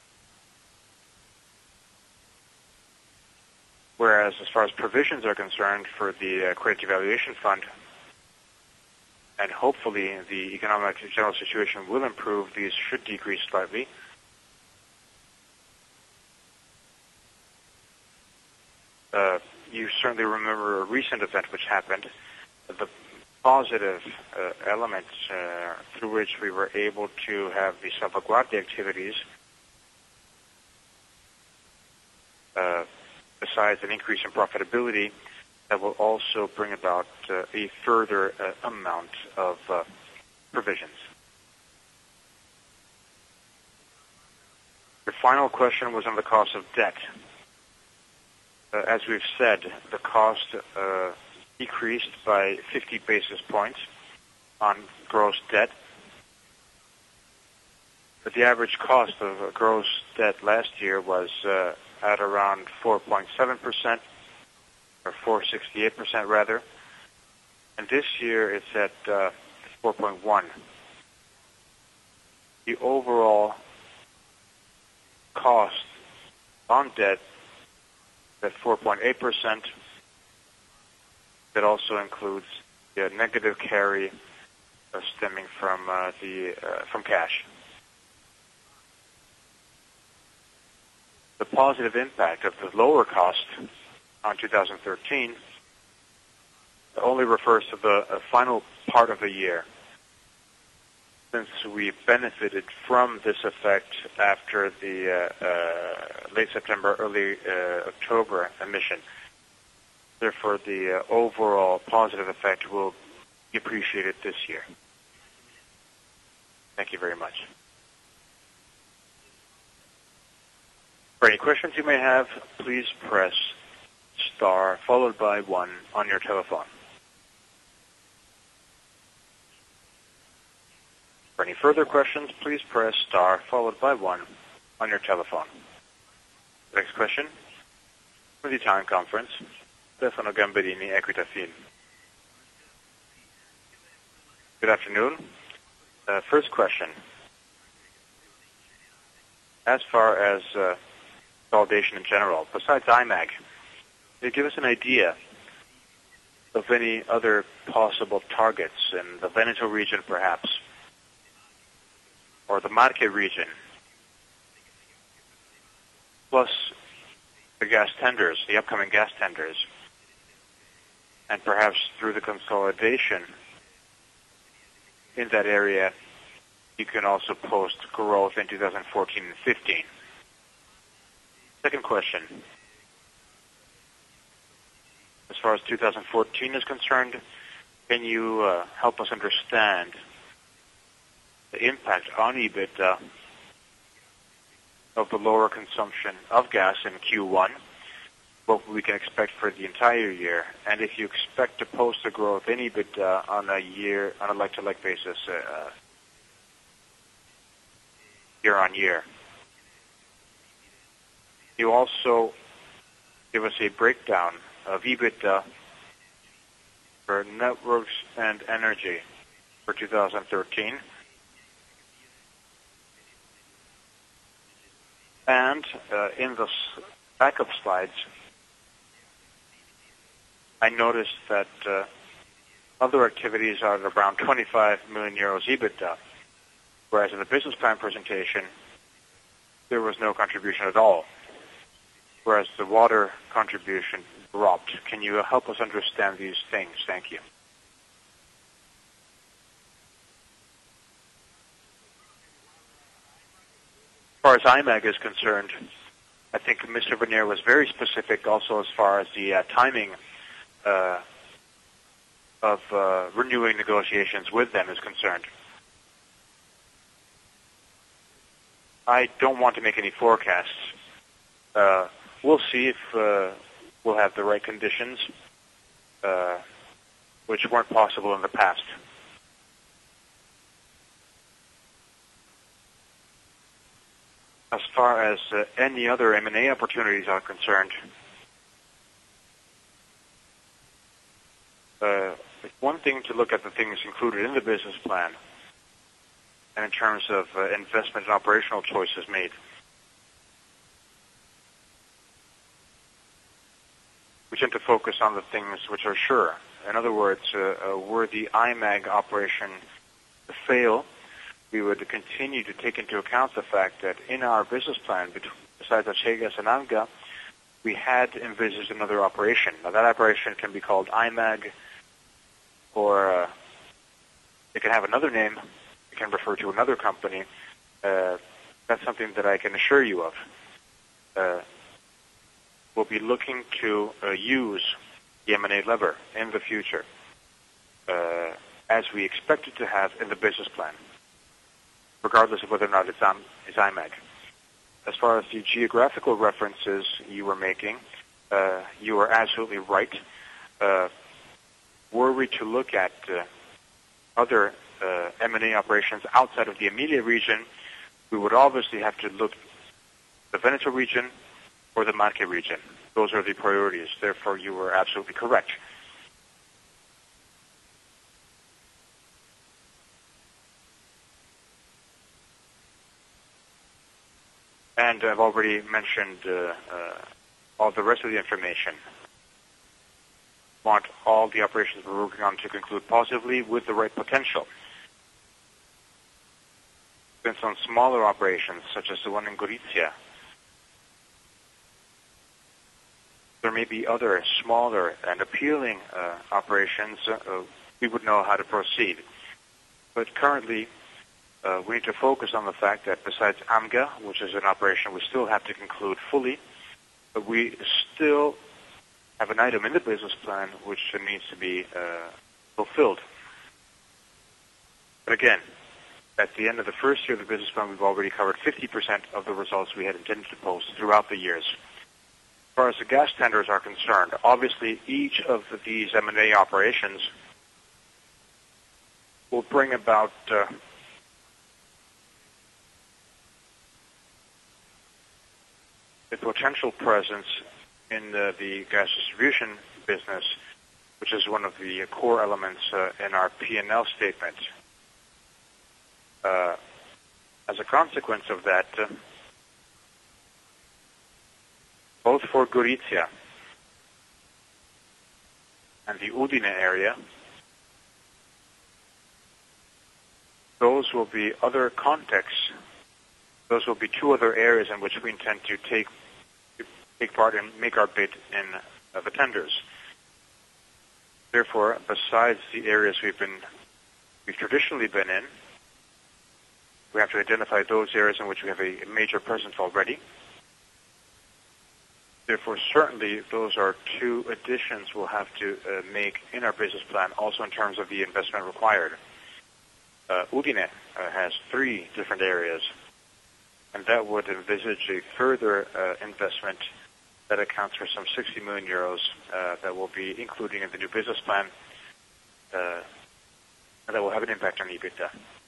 whereas as far as provisions are concerned for the credit devaluation fund, and hopefully the economic general situation will improve, these should decrease slightly. You certainly remember a recent event which happened, the positive element through which we were able to have the salvaguardia activities, besides an increase in profitability, that will also bring about a further amount of provisions. The final question was on the cost of debt. As we've said, the cost decreased by 50 basis points on gross debt. But the average cost of gross debt last year was at around 4.7%, or 4.68% rather. And this year it's at 4.1. The overall cost on debt at 4.8%. That also includes the negative carry stemming from from cash. The positive impact of the lower cost on 2013 only refers to the final part of the year, since we benefited from this effect after the late September, early October emission. Therefore, the overall positive effect will be appreciated this year. Thank you very much. For any questions you may have, please press star followed by 1 on your telephone. For any further questions, please press star followed by 1 on your telephone. Next question for the Italian conference, Stefano Gamberini, Equita FIN. Good afternoon. First question. As far as consolidation in general, besides IMAG, can you give us an idea of any other possible targets in the Veneto region perhaps, or the Marche region, plus the gas tenders, the upcoming gas tenders, and perhaps through the consolidation in that area, you can also post growth in 2014 and 15. Second question. As far as 2014 is concerned, can you help us understand the impact on EBITDA of the lower consumption of gas in Q1, what we can expect for the entire year, and if you expect to post a growth in EBITDA on a like-to-like basis year on year. You also give us a breakdown of EBITDA for networks and energy for 2013. And in the backup slides, I noticed that other activities are at around 25 million euros EBITDA, whereas in the business plan presentation, there was no contribution at all, whereas the water contribution dropped. Can you help us understand these things? Thank you. As far as IMAG is concerned, I think Mr. Bernier was very specific also as far as the timing of renewing negotiations with them is concerned. I don't want to make any forecasts. We'll see if we'll have the right conditions, which weren't possible in the past. As far as any other M&A opportunities are concerned, it's one thing to look at the things included in the business plan, and in terms of investment and operational choices made. We tend to focus on the things which are sure. In other words, were the IMAG operation to fail, we would continue to take into account the fact that in our business plan, besides Achegas and ANGA, we had envisaged another operation. Now, that operation can be called IMAG, or it can have another name. It can refer to another company. That's something that I can assure you of. We'll be looking to use the M&A lever in the future, as we expected to have in the business plan, regardless of whether or not it's IMAG. As far as the geographical references you were making, you are absolutely right. Were we to look at other M&A operations outside of the Emilia region, we would obviously have to look at the Veneto region or the Marche region. those are the priorities. Therefore, you were absolutely correct. And I've already mentioned all the rest of the information. Want all the operations we're working on to conclude positively with the right potential. Been some smaller operations, such as the one in Gorizia. There may be other smaller and appealing operations. We would know how to proceed. But currently, we need to focus on the fact that besides AMGA, which is an operation we still have to conclude fully, but we still have an item in the business plan which needs to be fulfilled. But again, at the end of the first year of the business plan, we've already covered 50% of the results we had intended to post throughout the years. As far as the gas tenders are concerned, obviously each of these M&A operations will bring about a potential presence in the gas distribution business, which is one of the core elements in our P&L statement. As a consequence of that, both for Gorizia and the Udine area, those will be other contexts. Those will be two other areas in which we intend to take part and make our bid in the tenders. Therefore, besides the areas we've traditionally been in, we have to identify those areas in which we have a major presence already. Therefore, certainly, those are two additions we'll have to make in our business plan, also in terms of the investment required. Udine has 3 different areas, and that would envisage a further investment that accounts for some 60 million euros that will be including in the new business plan, and that will have an impact on EBITDA.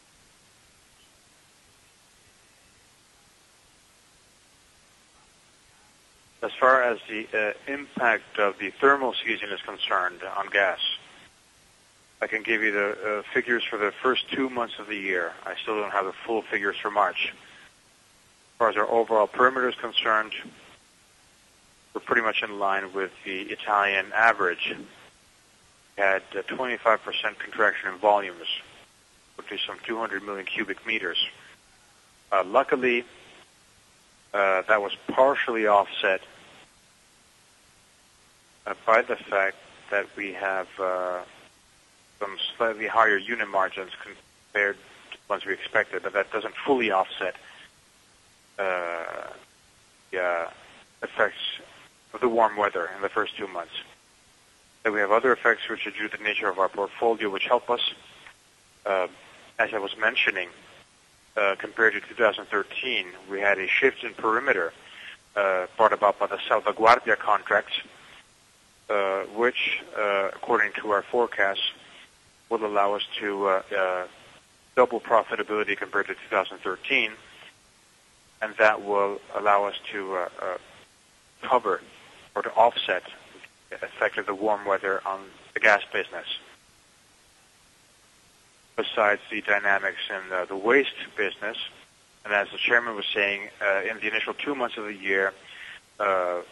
As far as the impact of the thermal season is concerned on gas, I can give you the figures for the first 2 months of the year. I still don't have the full figures for March. As far as our overall perimeter is concerned, we're pretty much in line with the Italian average. We had 25% contraction in volumes, which is some 200 million cubic meters. Luckily, that was partially offset by the fact that we have some slightly higher unit margins compared to the ones we expected, but that doesn't fully offset the effects of the warm weather in the first 2 months. Then we have other effects which are due to the nature of our portfolio, which help us. As I was mentioning, compared to 2013, we had a shift in perimeter brought about by the Salvaguardia contracts, which, according to our forecasts, will allow us to double profitability compared to 2013, and that will allow us to cover or to offset the effect of the warm weather on the gas business. Besides the dynamics in the waste business, and as the chairman was saying, in the initial 2 months of the year, the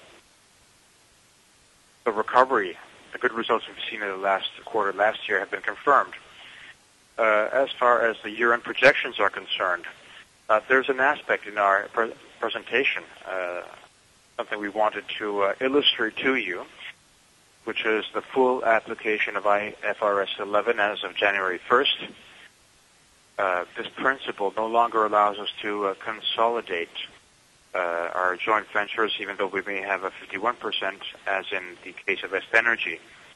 recovery, the good results we've seen in the last quarter last year have been confirmed. As far as the year-end projections are concerned, there's an aspect in our presentation, something we wanted to illustrate to you, which is the full application of IFRS 11 as of January 1st. This principle no longer allows us to consolidate our joint ventures, even though we may have a 51%, as in the case of Est Energy.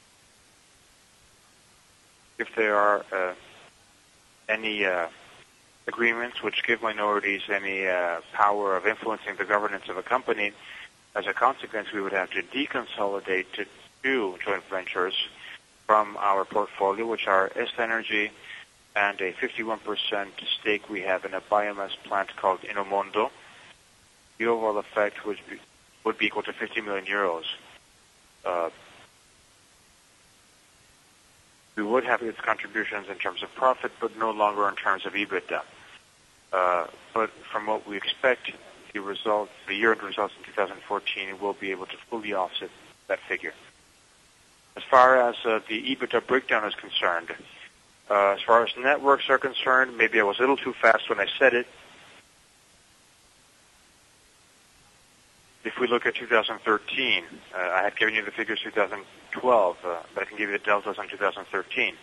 If there are any agreements which give minorities any power of influencing the governance of a company, as a consequence, we would have to deconsolidate to 2 joint ventures from our portfolio, which are Est Energy and a 51% stake we have in a biomass plant called Inomondo. The overall effect would would be equal to 50 million euros. We would have its contributions in terms of profit, but no longer in terms of EBITDA. But from what we expect, the year-end results in 2014 will be able to fully offset that figure. As far as the EBITDA breakdown is concerned, as far as networks are concerned, maybe I was a little too fast when I said it. If we look at 2013, I had given you the figures 2012, but I can give you the deltas on 2013.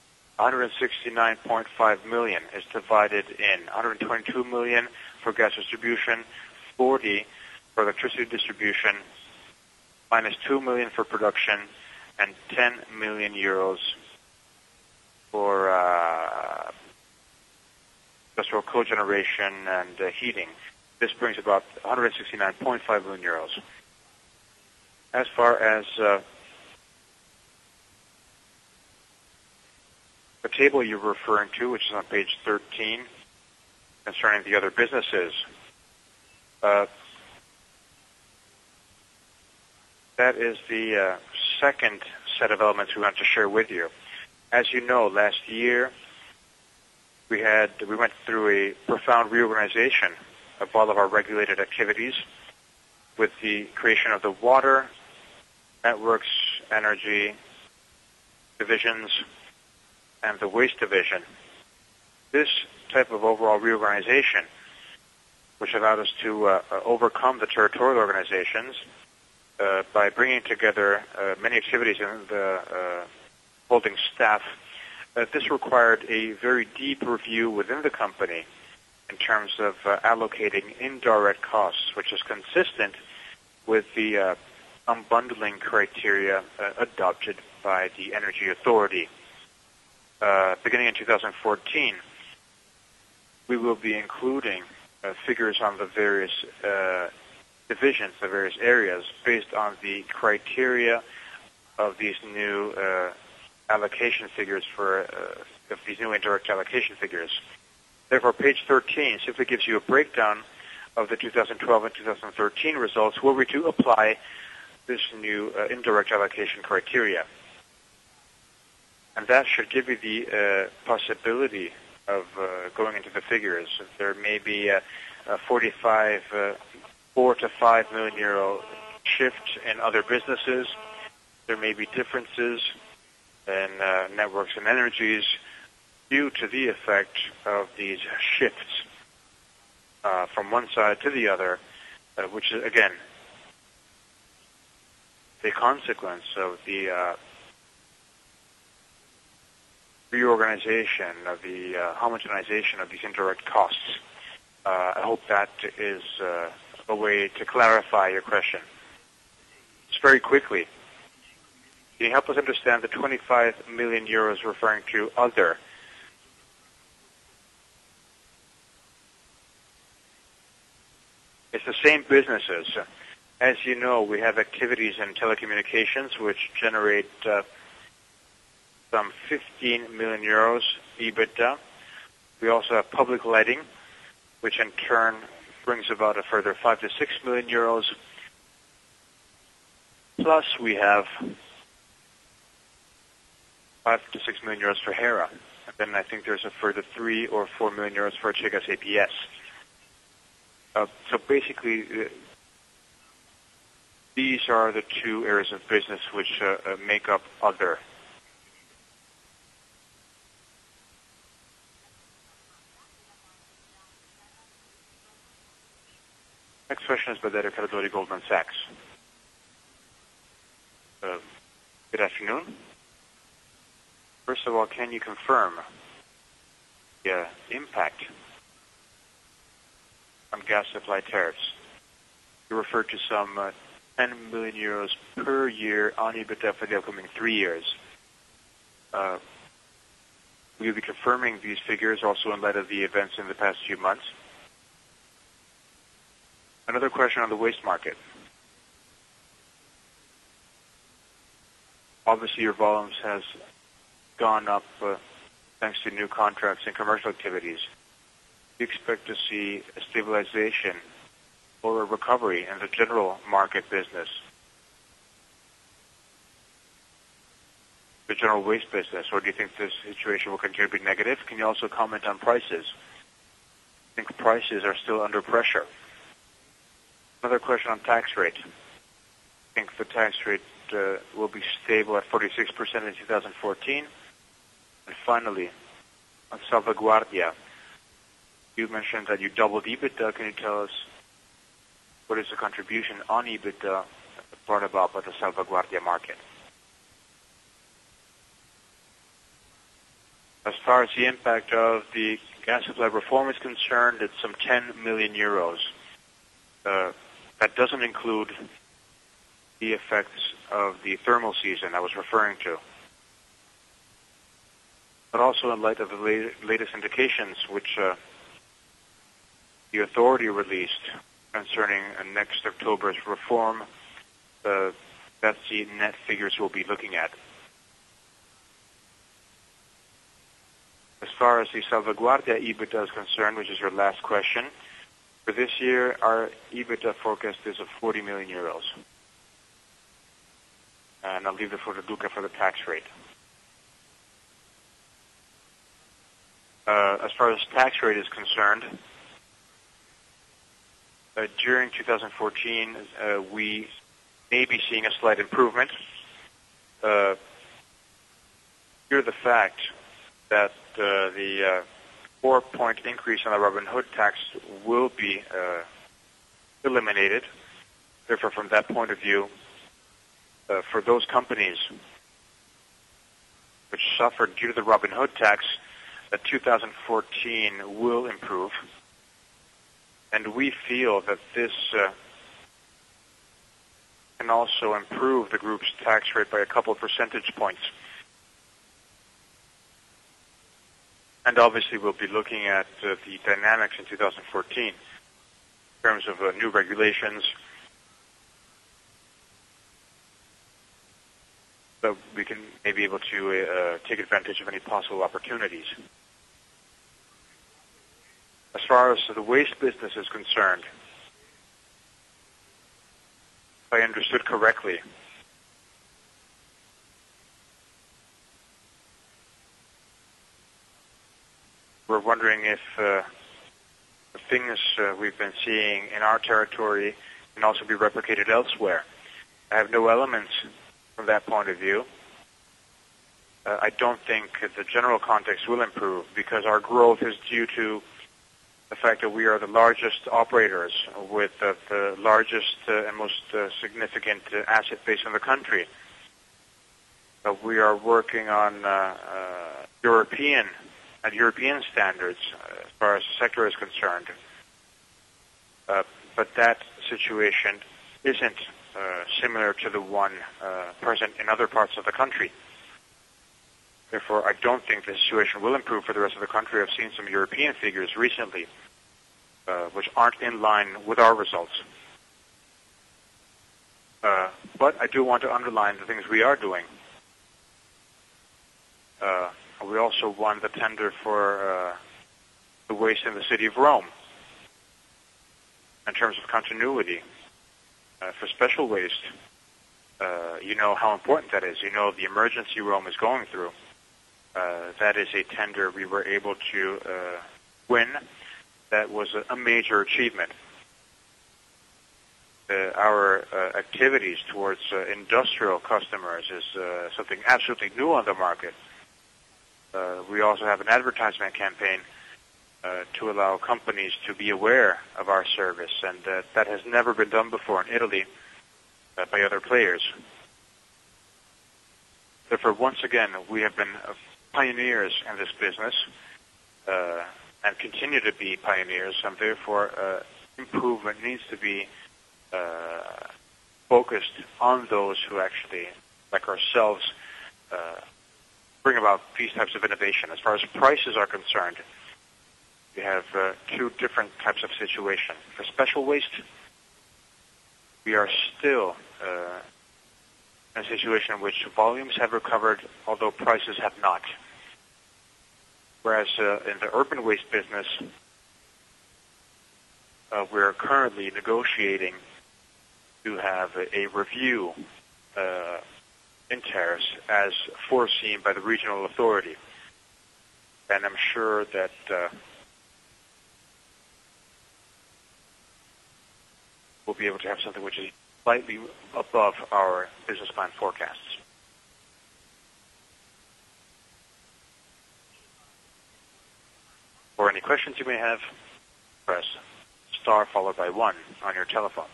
169.5 million is divided in 122 million for gas distribution, 40 for electricity distribution, minus 2 million for production, and 10 million euros for industrial cogeneration and heating. This brings about 169.5 million euros. As far as the table you're referring to, which is on page 13, concerning the other businesses, that is the second set of elements we want to share with you. As you know, last year we went through a profound reorganization of all of our regulated activities with the creation of the water, networks, energy divisions, and the waste division. This type of overall reorganization, which allowed us to overcome the territorial organizations by bringing together many activities in the holding staff, this required a very deep review within the company in terms of allocating indirect costs, which is consistent with the unbundling criteria adopted by the Energy Authority. Beginning in 2014, we will be including figures on the various divisions, the various areas, based on the criteria of these new allocation figures of these new indirect allocation figures. Therefore, page 13 simply gives you a breakdown of the 2012 and 2013 results were we to apply this new indirect allocation criteria. And that should give you the possibility of going into the figures. There may be a 4 to 5 million euro shift in other businesses. There may be differences in networks and energies due to the effect of these shifts from one side to the other, which is, again, the consequence of the reorganization, of the homogenization of these indirect costs. I hope that is a way to clarify your question. Just very quickly, can you help us understand the 25 million euros referring to other? It's the same businesses. As you know, we have activities in telecommunications which generate some 15 million euros EBITDA. We also have public lighting, which in turn brings about a further 5 to 6 million euros. Plus we have 5 to 6 million euros for Hera. And then I think there's a further 3 or 4 million euros for Achigas APS. So basically, these are the two areas of business which make up other. Next question is by Dario Caradori, Goldman Sachs. Good afternoon. First of all, can you confirm the impact on gas supply tariffs? You referred to some 10 million euros per year on EBITDA for the upcoming 3 years. Will you be confirming these figures also in light of the events in the past few months? Another question on the waste market. Obviously, your volumes has gone up thanks to new contracts and commercial activities. Do you expect to see a stabilization or a recovery in the general market business, the general waste business, or do you think this situation will continue to be negative? Can you also comment on prices? I think prices are still under pressure. Another question on tax rate. I think the tax rate will be stable at 46% in 2014. And finally, on Salvaguardia, you mentioned that you doubled EBITDA. Can you tell us what is the contribution on EBITDA brought about by the Salvaguardia market? As far as the impact of the gas supply reform is concerned, it's some 10 million euros. That doesn't include the effects of the thermal season I was referring to. But also in light of the latest indications which the authority released concerning next October's reform, that's the net figures we'll be looking at. As far as the Salvaguardia EBITDA is concerned, which is your last question, for this year, our EBITDA forecast is of 40 million euros. And I'll leave the floor to Luca for the tax rate. As far as tax rate is concerned, during 2014, we may be seeing a slight improvement due to the fact that the 4-point increase on the Robin Hood tax will be eliminated. Therefore, from that point of view, for those companies which suffered due to the Robin Hood tax, 2014 will improve. And we feel that this can also improve the group's tax rate by a couple of percentage points. And obviously we'll be looking at the dynamics in 2014 in terms of new regulations. So we can maybe able to take advantage of any possible opportunities. As far as the waste business is concerned, if I understood correctly, we're wondering if the things we've been seeing in our territory can also be replicated elsewhere. I have no elements from that point of view. I don't think the general context will improve because our growth is due to the fact that we are the largest operators with the largest and most significant asset base in the country. We are working on European standards as far as the sector is concerned. But that situation isn't similar to the one present in other parts of the country. Therefore, I don't think the situation will improve for the rest of the country. I've seen some European figures recently which aren't in line with our results. But I do want to underline the things we are doing. We also won the tender for the waste in the city of Rome. In terms of continuity, for special waste, you know how important that is. You know the emergency Rome is going through. That is a tender we were able to win. That was a major achievement. Our activities towards industrial customers is something absolutely new on the market. We also have an advertisement campaign to allow companies to be aware of our service, and that has never been done before in Italy by other players. Therefore, once again, we have been pioneers in this business and continue to be pioneers, and therefore improvement needs to be focused on those who actually, like ourselves, bring about these types of innovation. As far as prices are concerned, we have two different types of situation. For special waste, we are still in a situation in which volumes have recovered, although prices have not. Whereas in the urban waste business, we're currently negotiating to have a review in tariffs as foreseen by the regional authority. And I'm sure that we'll be able to have something which is slightly above our business plan forecasts. For any questions you may have, press star followed by 1 on your telephone.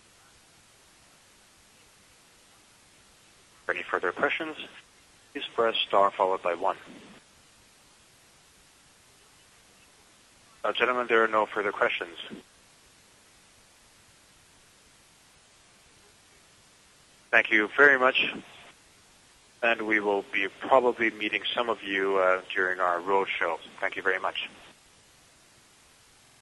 For any further questions, please press star followed by 1. Gentlemen, there are no further questions. Thank you very much, and we will be probably meeting some of you during our roadshow. Thank you very much.